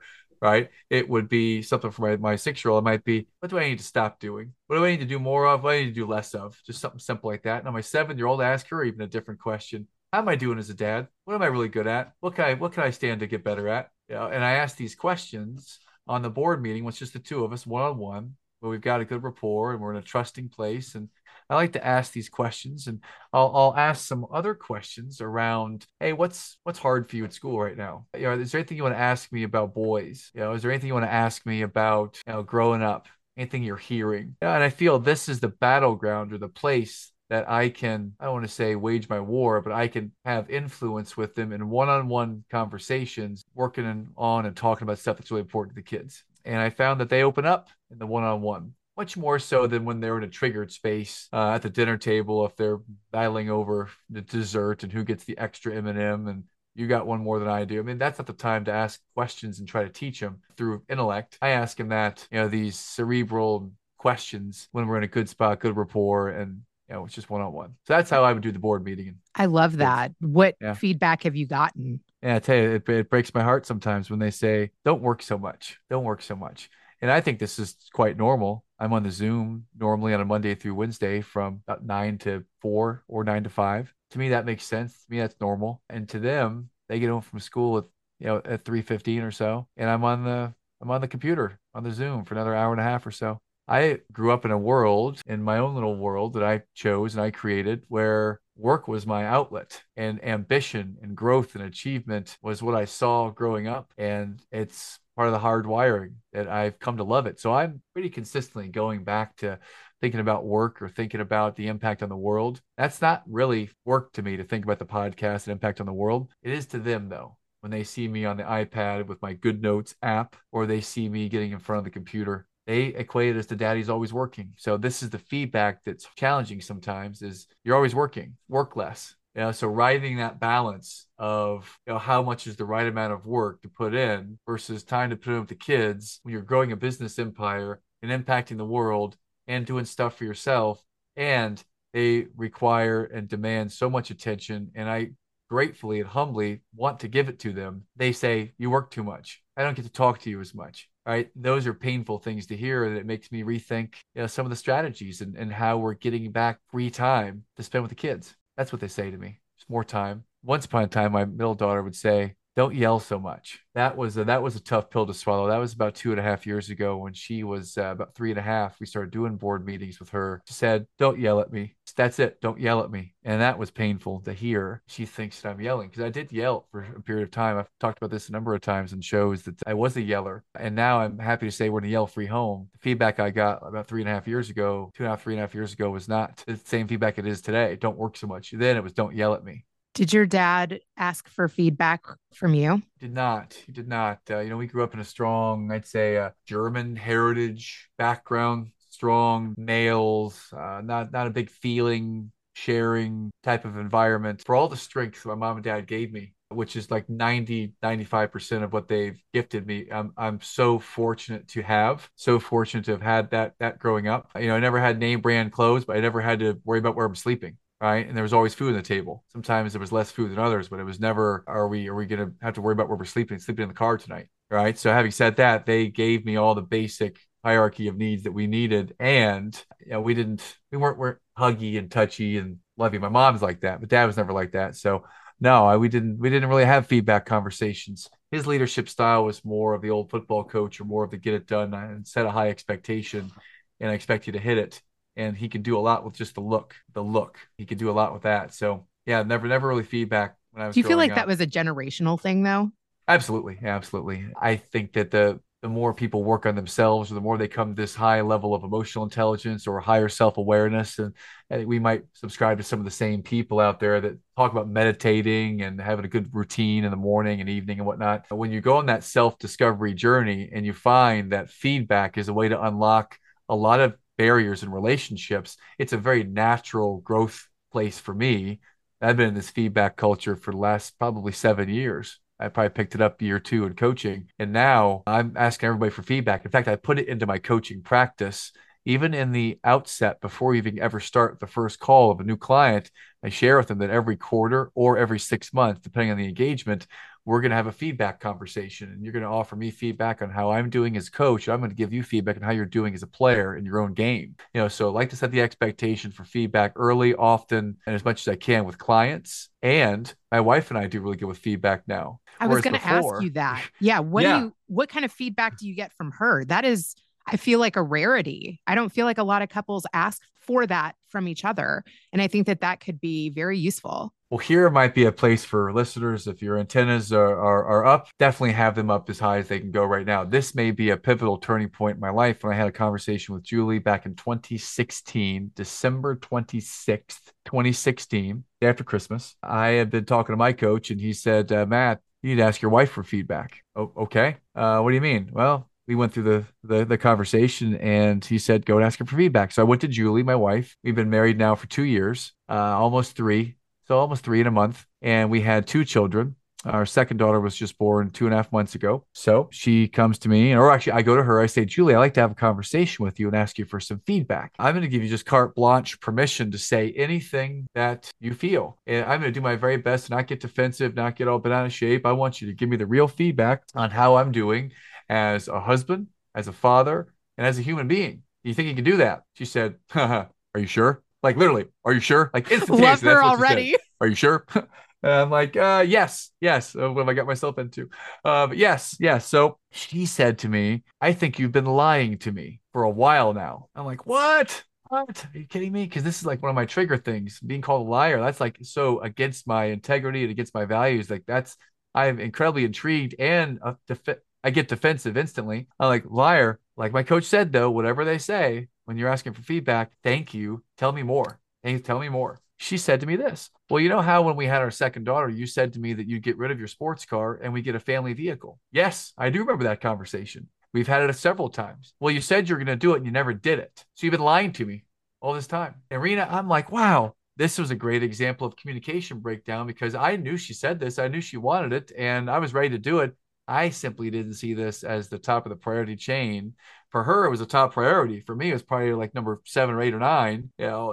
right? It would be something for my 6-year-old. It might be, what do I need to stop doing? What do I need to do more of? What do I need to do less of? Just something simple like that. Now my 7-year-old, I ask her even a different question. How am I doing as a dad? What am I really good at? What can I stand to get better at? And I ask these questions on the board meeting, when it's just the two of us, one on one, where we've got a good rapport and we're in a trusting place. And I like to ask these questions, and I'll ask some other questions around, hey, what's hard for you at school right now? Is there anything you want to ask me about boys? Is there anything you want to ask me about, growing up? Anything you're hearing? And I feel this is the battleground or the place that I don't want to say wage my war, but I can have influence with them in one-on-one conversations, working on and talking about stuff that's really important to the kids. And I found that they open up in the one-on-one much more so than when they're in a triggered space at the dinner table, if they're battling over the dessert and who gets the extra M&M and you got one more than I do. I mean, that's not the time to ask questions and try to teach them through intellect. I ask them that, these cerebral questions when we're in a good spot, good rapport, and it's just one-on-one. So that's how I would do the board meeting.
I love that. What feedback have you gotten?
Yeah, I tell you, it breaks my heart sometimes when they say, don't work so much. Don't work so much. And I think this is quite normal. I'm on the Zoom normally on a Monday through Wednesday from about 9 to 4 or 9 to 5. To me, that makes sense. To me, that's normal. And to them, they get home from school at 3:15 or so, and I'm on the computer on the Zoom for another hour and a half or so. I grew up in a world, in my own little world that I chose and I created, where work was my outlet and ambition and growth and achievement was what I saw growing up. And it's part of the hard wiring that I've come to love it. So I'm pretty consistently going back to thinking about work or thinking about the impact on the world. That's not really work to me, to think about the podcast and impact on the world. It is to them, though, when they see me on the iPad with my Good Notes app, or they see me getting in front of the computer. They equate it as to daddy's always working. So this is the feedback that's challenging sometimes, is you're always working, work less. So riding that balance of how much is the right amount of work to put in versus time to put in with the kids when you're growing a business empire and impacting the world and doing stuff for yourself. And they require and demand so much attention. And I gratefully and humbly want to give it to them. They say, you work too much. I don't get to talk to you as much. Right. Those are painful things to hear. And it makes me rethink some of the strategies and how we're getting back free time to spend with the kids. That's what they say to me. It's more time. Once upon a time, my middle daughter would say, don't yell so much. That was a tough pill to swallow. That was about 2.5 years ago when she was about 3.5. We started doing board meetings with her. She said, don't yell at me. That's it. Don't yell at me. And that was painful to hear. She thinks that I'm yelling, because I did yell for a period of time. I've talked about this a number of times in shows that I was a yeller. And now I'm happy to say we're in a yell-free home. The feedback I got about 3.5 years ago, 3.5 years ago, was not the same feedback it is today. Don't work so much. Then it was, don't yell at me.
Did your dad ask for feedback from you?
He did not. We grew up in a strong, I'd say, German heritage background, strong males, not a big feeling sharing type of environment. For all the strength my mom and dad gave me, which is like 95% of what they've gifted me, I'm so fortunate to have had that growing up. I never had name brand clothes, but I never had to worry about where I'm sleeping. Right. And there was always food on the table. Sometimes there was less food than others, but it was never, are we going to have to worry about where we're sleeping in the car tonight? Right. So having said that, they gave me all the basic hierarchy of needs that we needed. And we weren't huggy and touchy and lovey. My mom's like that, but dad was never like that. So no, we didn't really have feedback conversations. His leadership style was more of the old football coach, or more of the get it done and set a high expectation, and I expect you to hit it. And he can do a lot with just the look. He could do a lot with that. So yeah, never really feedback when I was.
Do you feel like
up.
That was a generational thing though?
Absolutely. I think that the more people work on themselves, or the more they come to this high level of emotional intelligence or higher self-awareness, and I think we might subscribe to some of the same people out there that talk about meditating and having a good routine in the morning and evening and whatnot. When you go on that self-discovery journey and you find that feedback is a way to unlock a lot of barriers in relationships, it's a very natural growth place for me. I've been in this feedback culture for the last probably 7 years. I probably picked it up year 2 in coaching, and now I'm asking everybody for feedback. In fact, I put it into my coaching practice even in the outset, before you even ever start the first call of a new client, I share with them that every quarter or every 6 months, depending on the engagement, we're going to have a feedback conversation, and you're going to offer me feedback on how I'm doing as a coach. I'm going to give you feedback on how you're doing as a player in your own game. So I like to set the expectation for feedback early, often, and as much as I can with clients. And my wife and I do really good with feedback now.
I was going to ask you that. Yeah. What kind of feedback do you get from her? That is, I feel like, a rarity. I don't feel like a lot of couples ask for that from each other. And I think that could be very useful.
Well, here might be a place for listeners. If your antennas are up, definitely have them up as high as they can go right now. This may be a pivotal turning point in my life when I had a conversation with Julie back in 2016, December 26th, 2016, day after Christmas. I had been talking to my coach, and he said, Matt, you need to ask your wife for feedback. Oh, okay. What do you mean? Well, we went through the conversation, and he said, go and ask her for feedback. So I went to Julie, my wife. We've been married now for 2 years, almost 3. So almost 3 in a month. And we had 2 children. Our second daughter was just born 2.5 months ago. So she comes to me, or actually I go to her. I say, Julie, I'd like to have a conversation with you and ask you for some feedback. I'm going to give you just carte blanche permission to say anything that you feel. And I'm going to do my very best to not get defensive, not get all bent out of shape. I want you to give me the real feedback on how I'm doing as a husband, as a father, and as a human being. Do you think you can do that? She said, are you sure? Like, literally, are you sure? Like, instantaneously.
Love her already.
Are you sure? And I'm like, yes. What have I got myself into? But yes. So she said to me, I think you've been lying to me for a while now. I'm like, what? What? Are you kidding me? Because this is like one of my trigger things. Being called a liar, that's like so against my integrity and against my values. Like, I'm incredibly intrigued, and I get defensive instantly. I'm like, liar. Like my coach said, though, whatever they say, when you're asking for feedback, thank you. Tell me more. Tell me more. She said to me this. Well, you know how when we had our second daughter, you said to me that you'd get rid of your sports car and we get a family vehicle. Yes, I do remember that conversation. We've had it several times. Well, you said you're going to do it and you never did it. So you've been lying to me all this time. And Rena, I'm like, wow, this was a great example of communication breakdown, because I knew she said this. I knew she wanted it, and I was ready to do it. I simply didn't see this as the top of the priority chain. For her, it was a top priority. For me, it was probably like number 7 or 8 or 9.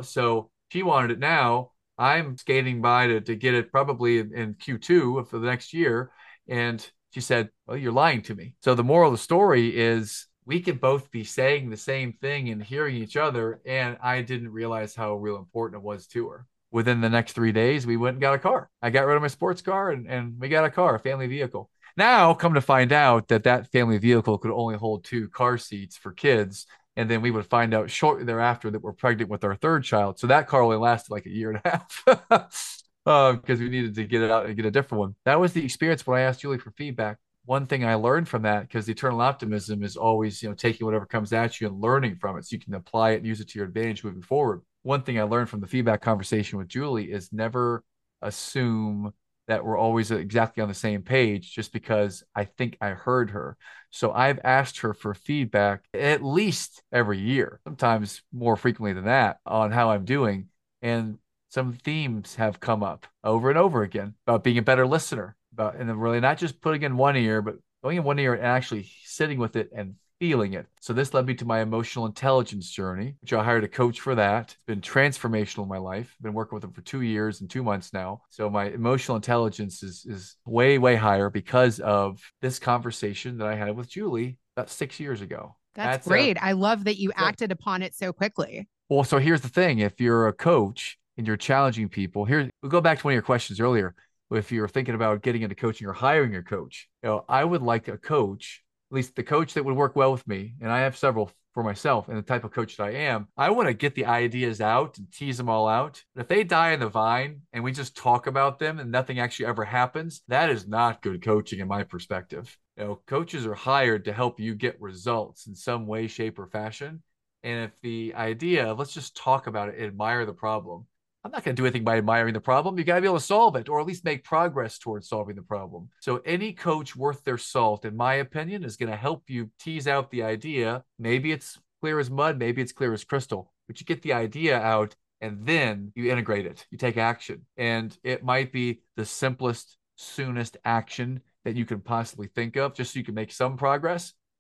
So she wanted it now. I'm skating by to get it probably in Q2 for the next year. And she said, well, you're lying to me. So the moral of the story is we could both be saying the same thing and hearing each other. And I didn't realize how real important it was to her. Within the next 3 days, we went and got a car. I got rid of my sports car and we got a car, a family vehicle. Now, come to find out that family vehicle could only hold 2 car seats for kids. And then we would find out shortly thereafter that we're pregnant with our 3rd child. So that car only lasted like a year and a half because we needed to get it out and get a different one. That was the experience when I asked Julie for feedback. One thing I learned from that, because the eternal optimism is always, taking whatever comes at you and learning from it so you can apply it and use it to your advantage moving forward. One thing I learned from the feedback conversation with Julie is never assume that we're always exactly on the same page just because I think I heard her. So I've asked her for feedback at least every year, sometimes more frequently than that, on how I'm doing. And some themes have come up over and over again about being a better listener, and really not just putting in one ear, but going in one ear and actually sitting with it and feeling it. So this led me to my emotional intelligence journey, which I hired a coach for that. It's been transformational in my life. I've been working with him for 2 years and 2 months now. So my emotional intelligence is way, way higher because of this conversation that I had with Julie about 6 years ago.
That's great. I love that you acted upon it so quickly.
Well, so here's the thing. If you're a coach and you're challenging people, we'll go back to one of your questions earlier. If you're thinking about getting into coaching or hiring a coach, I would like a coach, at least the coach that would work well with me. And I have several for myself and the type of coach that I am. I want to get the ideas out and tease them all out. But if they die in the vine and we just talk about them and nothing actually ever happens, that is not good coaching in my perspective. Coaches are hired to help you get results in some way, shape, or fashion. And if the idea of let's just talk about it, admire the problem, I'm not going to do anything by admiring the problem. You got to be able to solve it, or at least make progress towards solving the problem. So any coach worth their salt, in my opinion, is going to help you tease out the idea. Maybe it's clear as mud, maybe it's clear as crystal, but you get the idea out and then you integrate it. You take action. And it might be the simplest, soonest action that you can possibly think of, just so you can make some progress.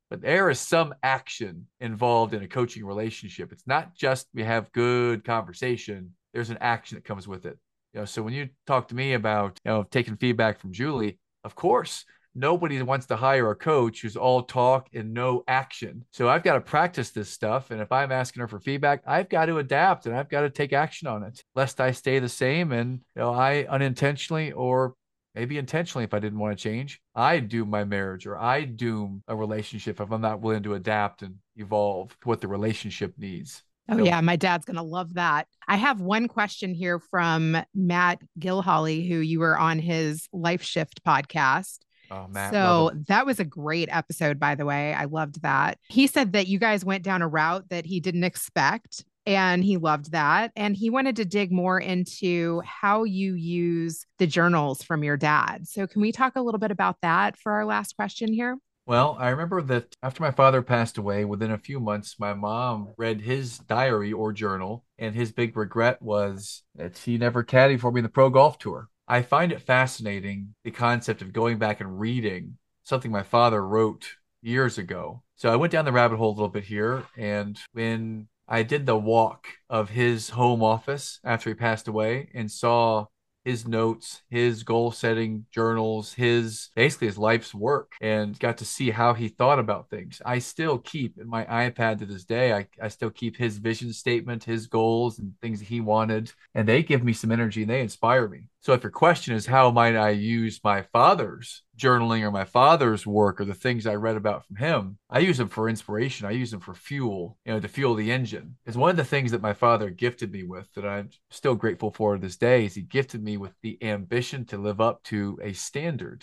but there is some action involved in a coaching relationship. It's not just we have good conversation. There's an action that comes with it. So when you talk to me about, taking feedback from Julie, of course, nobody wants to hire a coach who's all talk and no action. So I've got to practice this stuff. And if I'm asking her for feedback, I've got to adapt and I've got to take action on it, lest I stay the same. And, I unintentionally, or maybe intentionally, if I didn't want to change, I doom my marriage, or I doom a relationship if I'm not willing to adapt and evolve to what the relationship needs.
Oh, yeah. My dad's going to love that. I have one question here from Matt Gilholly, who you were on his Life Shift podcast.
Oh, Matt,
so that was a great episode, by the way. I loved that. He said that you guys went down a route that he didn't expect, and he loved that. And he wanted to dig more into how you use the journals from your dad. So can we talk a little bit about that for our last question here?
Well, I remember that after my father passed away, within a few months, my mom read his diary or journal, and his big regret was that he never caddied for me in the pro golf tour. I find it fascinating, the concept of going back and reading something my father wrote years ago. So I went down the rabbit hole a little bit here, and when I did the walk of his home office after he passed away and saw his notes, his goal setting journals, basically his life's work, and got to see how he thought about things. I still keep in my iPad to this day, I still keep his vision statement, his goals and things that he wanted, and they give me some energy and they inspire me. So if your question is how might I use my father's journaling or my father's work or the things I read about from him, I use them for inspiration. I use them for fuel, to fuel the engine. It's one of the things that my father gifted me with that I'm still grateful for to this day is he gifted me with the ambition to live up to a standard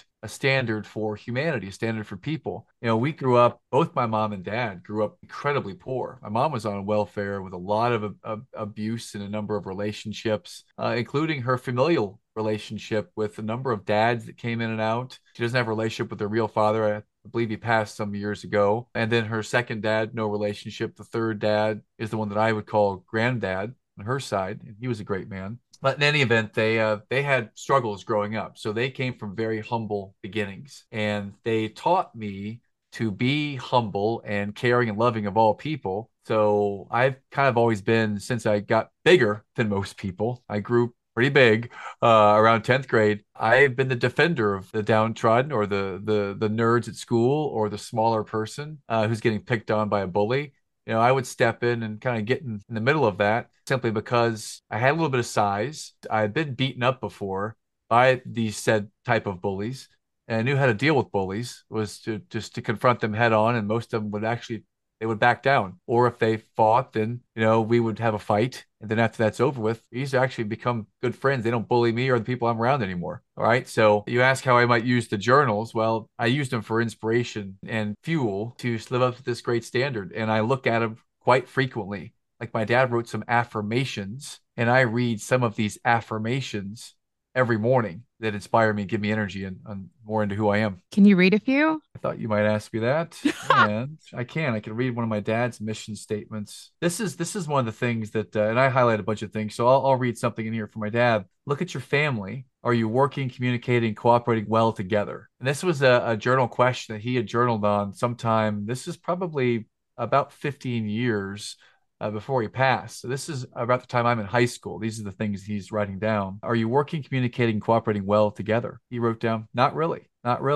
for humanity, a standard for people. We grew up, both my mom and dad grew up incredibly poor. My mom was on welfare with a lot of abuse in a number of relationships, including her familial relationship with a number of dads that came in and out. She doesn't have a relationship with her real father. I believe he passed some years ago. And then her second dad, no relationship. The third dad is the one that I would call granddad on her side, and he was a great man. But in any event, they had struggles growing up. So they came from very humble beginnings. And they taught me to be humble and caring and loving of all people. So I've kind of always been, since I got bigger than most people, I grew pretty big around 10th grade. I've been the defender of the downtrodden or the nerds at school or the smaller person who's getting picked on by a bully. I would step in and kind of get in the middle of that simply because I had a little bit of size. I had been beaten up before by these said type of bullies, and I knew how to deal with bullies, was to confront them head on, and most of them they would back down. Or if they fought, then, we would have a fight. And then after that's over with, we used to actually become good friends. They don't bully me or the people I'm around anymore. All right. So you ask how I might use the journals. Well, I use them for inspiration and fuel to live up to this great standard. And I look at them quite frequently. Like my dad wrote some affirmations, and I read some of these affirmations every morning that inspire me, give me energy, and more into who I am.
Can you read a few?
I thought you might ask me that. And I can read one of my dad's mission statements. This is one of the things that, and I highlight a bunch of things. So I'll read something in here from my dad. Look at your family. Are you working, communicating, cooperating well together? And this was a journal question that he had journaled on sometime. This is probably about 15 years before he passed. So this is about the time I'm in high school. These are the things he's writing down. Are you working, communicating, cooperating well together? He wrote down, not really.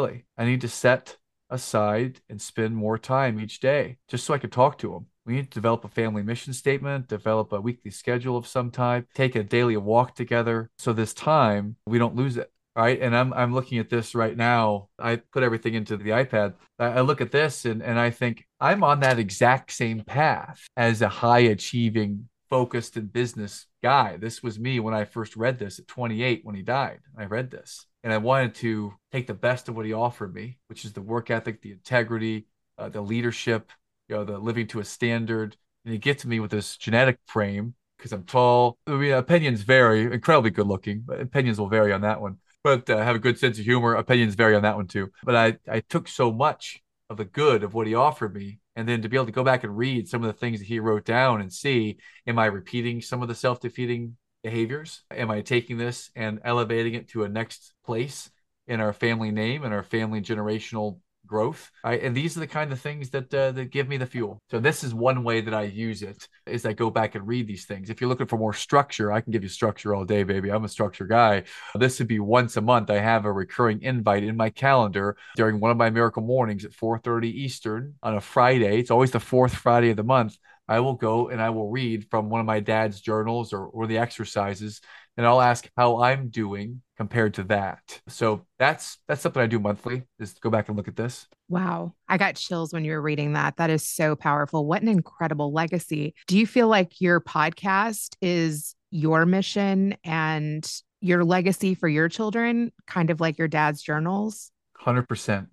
I need to set aside and spend more time each day just so I could talk to him. We need to develop a family mission statement, develop a weekly schedule of some type, take a daily walk together. So this time we don't lose it. Right. And I'm looking at this right now. I put everything into the iPad. I look at this and I think I'm on that exact same path as a high achieving, focused and business guy. This was me when I first read this at 28 when he died. I read this and I wanted to take the best of what he offered me, which is the work ethic, the integrity, the leadership, the living to a standard. And he gets me with this genetic frame because I'm tall. I mean, opinions vary, incredibly good looking, but opinions will vary on that one. But have a good sense of humor. Opinions vary on that one too. But I took so much of the good of what he offered me, and then to be able to go back and read some of the things that he wrote down and see, am I repeating some of the self-defeating behaviors? Am I taking this and elevating it to a next place in our family name and our family generational growth. And these are the kind of things that give me the fuel. So this is one way that I use it, is I go back and read these things. If you're looking for more structure, I can give you structure all day, baby. I'm a structure guy. This would be once a month. I have a recurring invite in my calendar during one of my miracle mornings at 4:30 Eastern on a Friday. It's always the fourth Friday of the month. I will go and I will read from one of my dad's journals or the exercises, and I'll ask how I'm doing compared to that. So that's something I do monthly, is go back and look at this.
Wow. I got chills when you were reading that. That is so powerful. What an incredible legacy. Do you feel like your podcast is your mission and your legacy for your children, kind of like your dad's journals?
100%.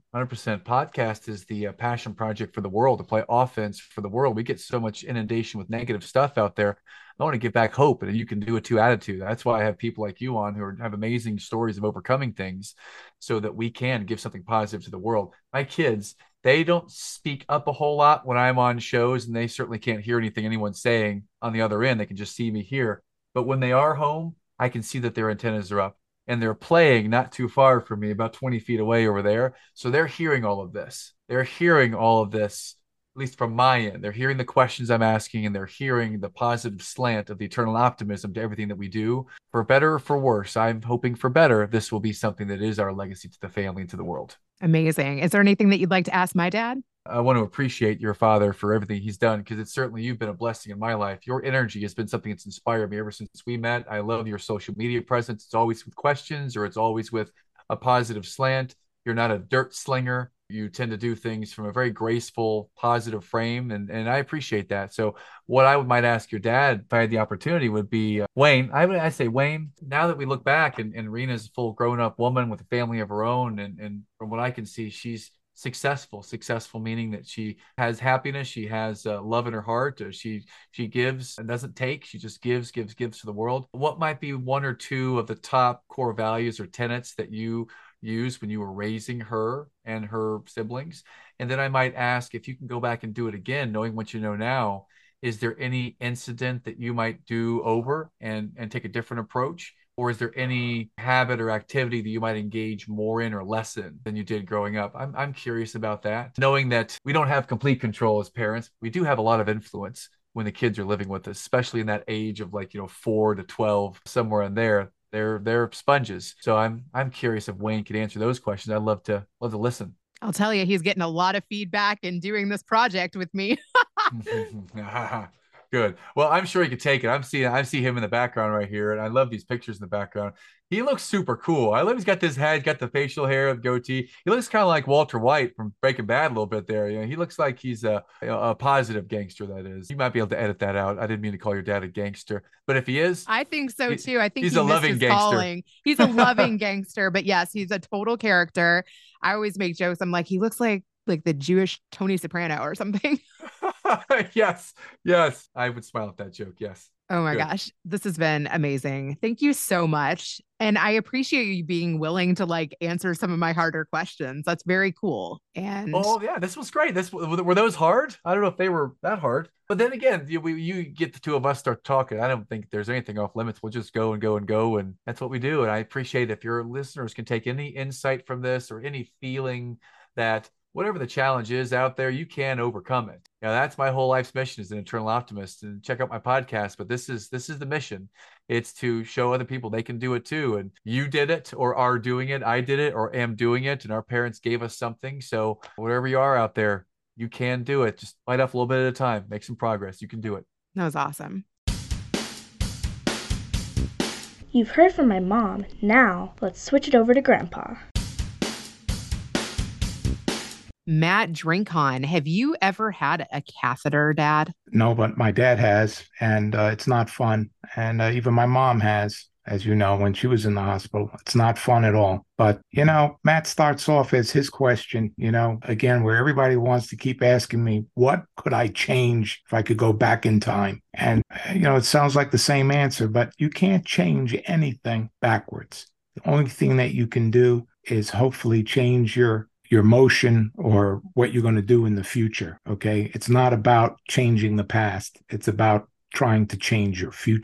Podcast is the passion project for the world, to play offense for the world. We get so much inundation with negative stuff out there. I want to give back hope, and you can do it too attitude. That's why I have people like you on who have amazing stories of overcoming things, so that we can give something positive to the world. My kids, they don't speak up a whole lot when I'm on shows, and they certainly can't hear anything anyone's saying on the other end. They can just see me here. But when they are home, I can see that their antennas are up. And they're playing not too far from me, about 20 feet away over there. So they're hearing all of this. They're hearing all of this, at least from my end. They're hearing the questions I'm asking, and they're hearing the positive slant of the eternal optimism to everything that we do. For better or for worse, I'm hoping for better, this will be something that is our legacy to the family and to the world.
Amazing. Is there anything that you'd like to ask my dad?
I want to appreciate your father for everything he's done, because it's certainly, you've been a blessing in my life. Your energy has been something that's inspired me ever since we met. I love your social media presence. It's always with questions, or it's always with a positive slant. You're not a dirt slinger. You tend to do things from a very graceful, positive frame, and I appreciate that. So what I might ask your dad, if I had the opportunity, would be, Wayne, I say, Wayne, now that we look back, and Rena's a full grown-up woman with a family of her own, and from what I can see, she's successful meaning that she has happiness, she has love in her heart, she gives and doesn't take, she just gives to the world. What might be one or two of the top core values or tenets that you used when you were raising her and her siblings? And then I might ask, if you can go back and do it again, knowing what you know now, is there any incident that you might do over and take a different approach? Or is there any habit or activity that you might engage more in or less in than you did growing up? I'm curious about that. Knowing that we don't have complete control as parents, we do have a lot of influence when the kids are living with us, especially in that age of 4 to 12, somewhere in there. They're sponges. So I'm curious if Wayne could answer those questions. I'd love to listen.
I'll tell you, he's getting a lot of feedback in doing this project with me.
Good. Well, I'm sure he could take it. I see him in the background right here, and I love these pictures in the background. He looks super cool. I love he's got this head, got the facial hair, the goatee. He looks kind of like Walter White from Breaking Bad a little bit there. He looks like he's a positive gangster, that is. You might be able to edit that out. I didn't mean to call your dad a gangster, but if he is,
I think so too. I think
he's a loving gangster.
Calling. He's a loving gangster, but yes, he's a total character. I always make jokes. I'm like, he looks like the Jewish Tony Soprano or something.
Yes. I would smile at that joke. Yes.
Oh my gosh. This has been amazing. Thank you so much. And I appreciate you being willing to answer some of my harder questions. That's very cool. And
oh yeah, this was great. Were those hard? I don't know if they were that hard, but then again, you get the two of us start talking. I don't think there's anything off limits. We'll just go and go and go. And that's what we do. And I appreciate if your listeners can take any insight from this, or any feeling that whatever the challenge is out there, you can overcome it. That's my whole life's mission, as an eternal optimist. And check out my podcast, but this is the mission. It's to show other people they can do it too. And you did it, or are doing it. I did it, or am doing it. And our parents gave us something. So wherever you are out there, you can do it. Just bite off a little bit at a time. Make some progress. You can do it.
That was awesome.
You've heard from my mom. Now let's switch it over to Grandpa.
Matt Drinkon, have you ever had a catheter, Dad?
No, but my dad has, and it's not fun. And even my mom has, as you know, when she was in the hospital. It's not fun at all. But, Matt starts off as his question, again, where everybody wants to keep asking me, what could I change if I could go back in time? And, it sounds like the same answer, but you can't change anything backwards. The only thing that you can do is hopefully change your motion or what you're going to do in the future. Okay. It's not about changing the past. It's about trying to change your future.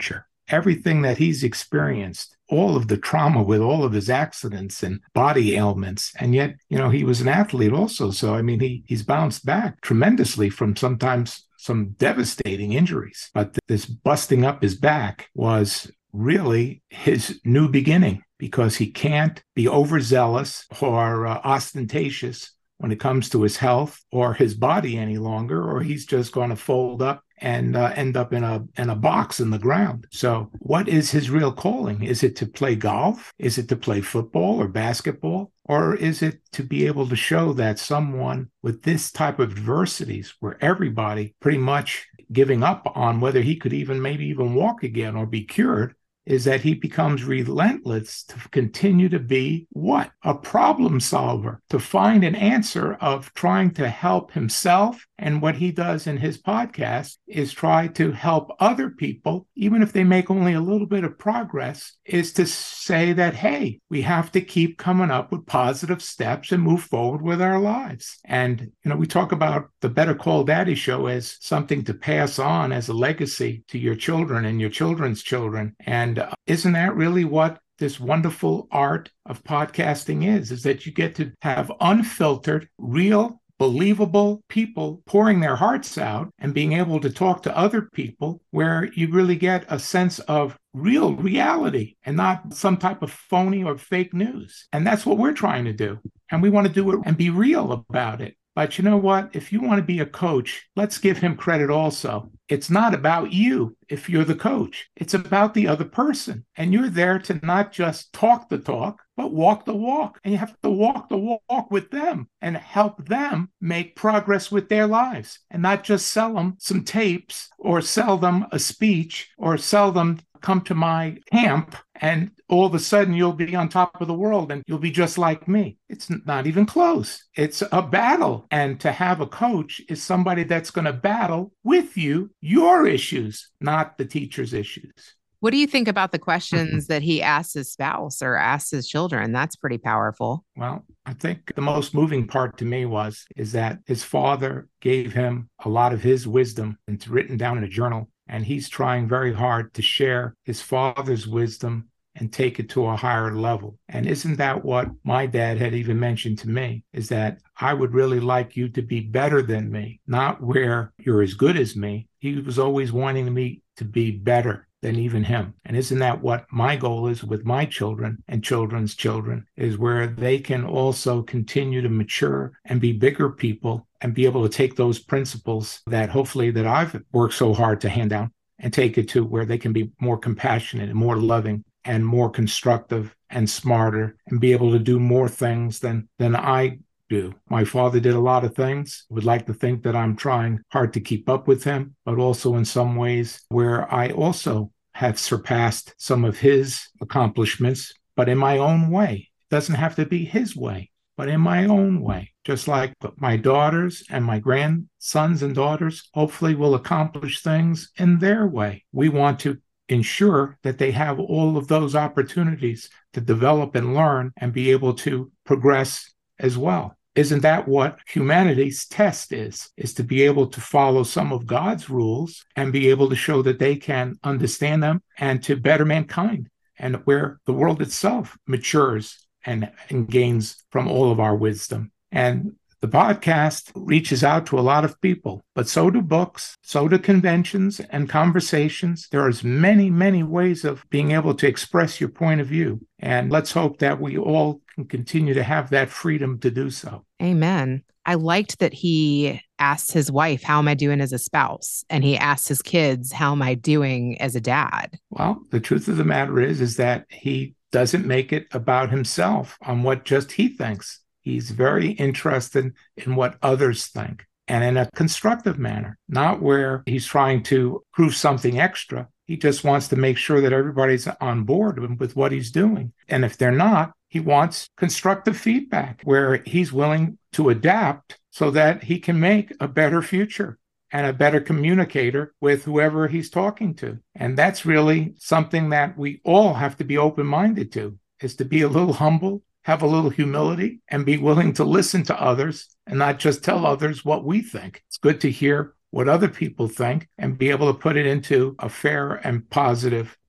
everything that he's experienced, all of the trauma with all of his accidents and body ailments. And yet, he was an athlete also. So, I mean, he's bounced back tremendously from sometimes some devastating injuries. But this busting up his back was really his new beginning, because he can't be overzealous or ostentatious when it comes to his health or his body any longer, or he's just going to fold up and end up in a box in the ground. So what is his real calling? Is it to play golf? Is it to play football or basketball? Or is it to be able to show that someone with this type of adversities, where everybody pretty much giving up on whether he could maybe even walk again or be cured, is that he becomes relentless to continue to be what? A problem solver, to find an answer of trying to help himself. And what he does in his podcast is try to help other people, even if they make only a little bit of progress, is to say that, hey, we have to keep coming up with positive steps and move forward with our lives. And, we talk about the Better Call Daddy show as something to pass on as a legacy to your children and your children's children. And isn't that really what this wonderful art of podcasting is that you get to have unfiltered, real, believable people pouring their hearts out and being able to talk to other people, where you really get a sense of real reality and not some type of phony or fake news. And that's what we're trying to do. And we want to do it and be real about it. But you know what? If you want to be a coach, let's give him credit also. It's not about you if you're the coach. It's about the other person. And you're there to not just talk the talk, but walk the walk. And you have to walk the walk with them and help them make progress with their lives, and not just sell them some tapes or sell them a speech or sell them, come to my camp and all of a sudden you'll be on top of the world and you'll be just like me. It's not even close. It's a battle. And to have a coach is somebody that's going to battle with you, your issues, not the teacher's issues.
What do you think about the questions that he asks his spouse or asks his children? That's pretty powerful.
Well, I think the most moving part to me is that his father gave him a lot of his wisdom. It's written down in a journal, and he's trying very hard to share his father's wisdom and take it to a higher level. And isn't that what my dad had even mentioned to me, is that I would really like you to be better than me, not where you're as good as me. He was always wanting me to be better than even him. And isn't that what my goal is with my children and children's children, is where they can also continue to mature and be bigger people and be able to take those principles that hopefully that I've worked so hard to hand down and take it to where they can be more compassionate and more loving and more constructive and smarter and be able to do more things than I do. My father did a lot of things. Would like to think that I'm trying hard to keep up with him, but also in some ways where I also have surpassed some of his accomplishments, but in my own way. It doesn't have to be his way, but in my own way. Just like my daughters and my grandsons and daughters hopefully will accomplish things in their way. We want to ensure that they have all of those opportunities to develop and learn and be able to progress as well. Isn't that what humanity's test is to be able to follow some of God's rules and be able to show that they can understand them and to better mankind, and where the world itself matures and gains from all of our wisdom. And the podcast reaches out to a lot of people, but so do books, so do conventions and conversations. There are many, many ways of being able to express your point of view. And let's hope that we all can continue to have that freedom to do so.
Amen. I liked that he asked his wife, how am I doing as a spouse? And he asked his kids, how am I doing as a dad?
Well, the truth of the matter is that he doesn't make it about himself on what just he thinks. He's very interested in what others think, and in a constructive manner, not where he's trying to prove something extra. He just wants to make sure that everybody's on board with what he's doing. And if they're not, he wants constructive feedback where he's willing to adapt so that he can make a better future and a better communicator with whoever he's talking to. And that's really something that we all have to be open-minded to, is to be a little humble, have a little humility, and be willing to listen to others and not just tell others what we think. It's good to hear what other people think and be able to put it into a fair and positive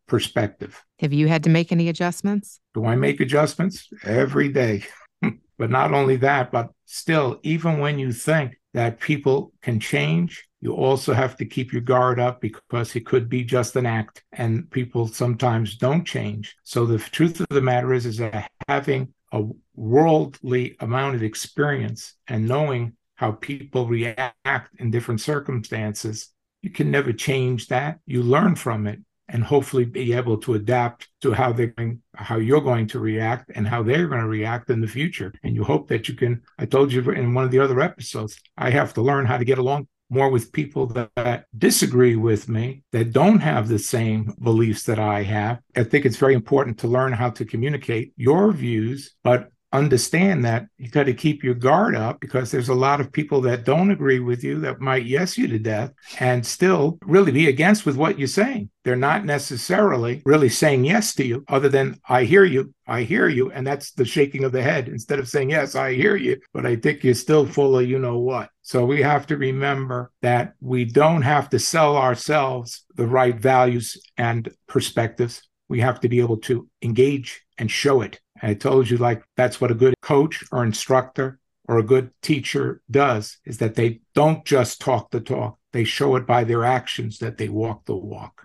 perspective.
Have you had to make any adjustments?
Do I make adjustments? Every day. But not only that, but still, even when you think that people can change, you also have to keep your guard up because it could be just an act and people sometimes don't change. So the truth of the matter is that having a worldly amount of experience and knowing how people react in different circumstances, you can never change that. You learn from it and hopefully be able to adapt to how you're going to react and how they're going to react in the future. And you hope that you can, I told you in one of the other episodes, I have to learn how to get along more with people that disagree with me, that don't have the same beliefs that I have. I think it's very important to learn how to communicate your views, but understand that you got to keep your guard up because there's a lot of people that don't agree with you that might yes you to death and still really be against with what you're saying. They're not necessarily really saying yes to you other than I hear you. And that's the shaking of the head instead of saying, yes, I hear you, but I think you're still full of you know what. So we have to remember that we don't have to sell ourselves the right values and perspectives. We have to be able to engage and show it. I told you, like, that's what a good coach or instructor or a good teacher does, is that they don't just talk the talk. They show it by their actions that they walk the walk.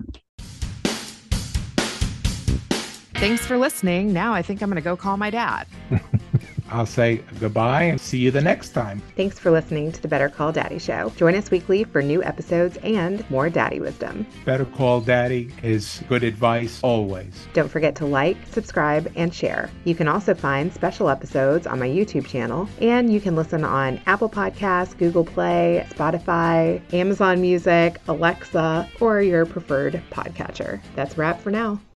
Thanks for listening. Now I think I'm going to go call my dad.
I'll say goodbye and see you the next time.
Thanks for listening to the Better Call Daddy Show. Join us weekly for new episodes and more daddy wisdom.
Better Call Daddy is good advice always.
Don't forget to like, subscribe, and share. You can also find special episodes on my YouTube channel, and you can listen on Apple Podcasts, Google Play, Spotify, Amazon Music, Alexa, or your preferred podcatcher. That's a wrap for now.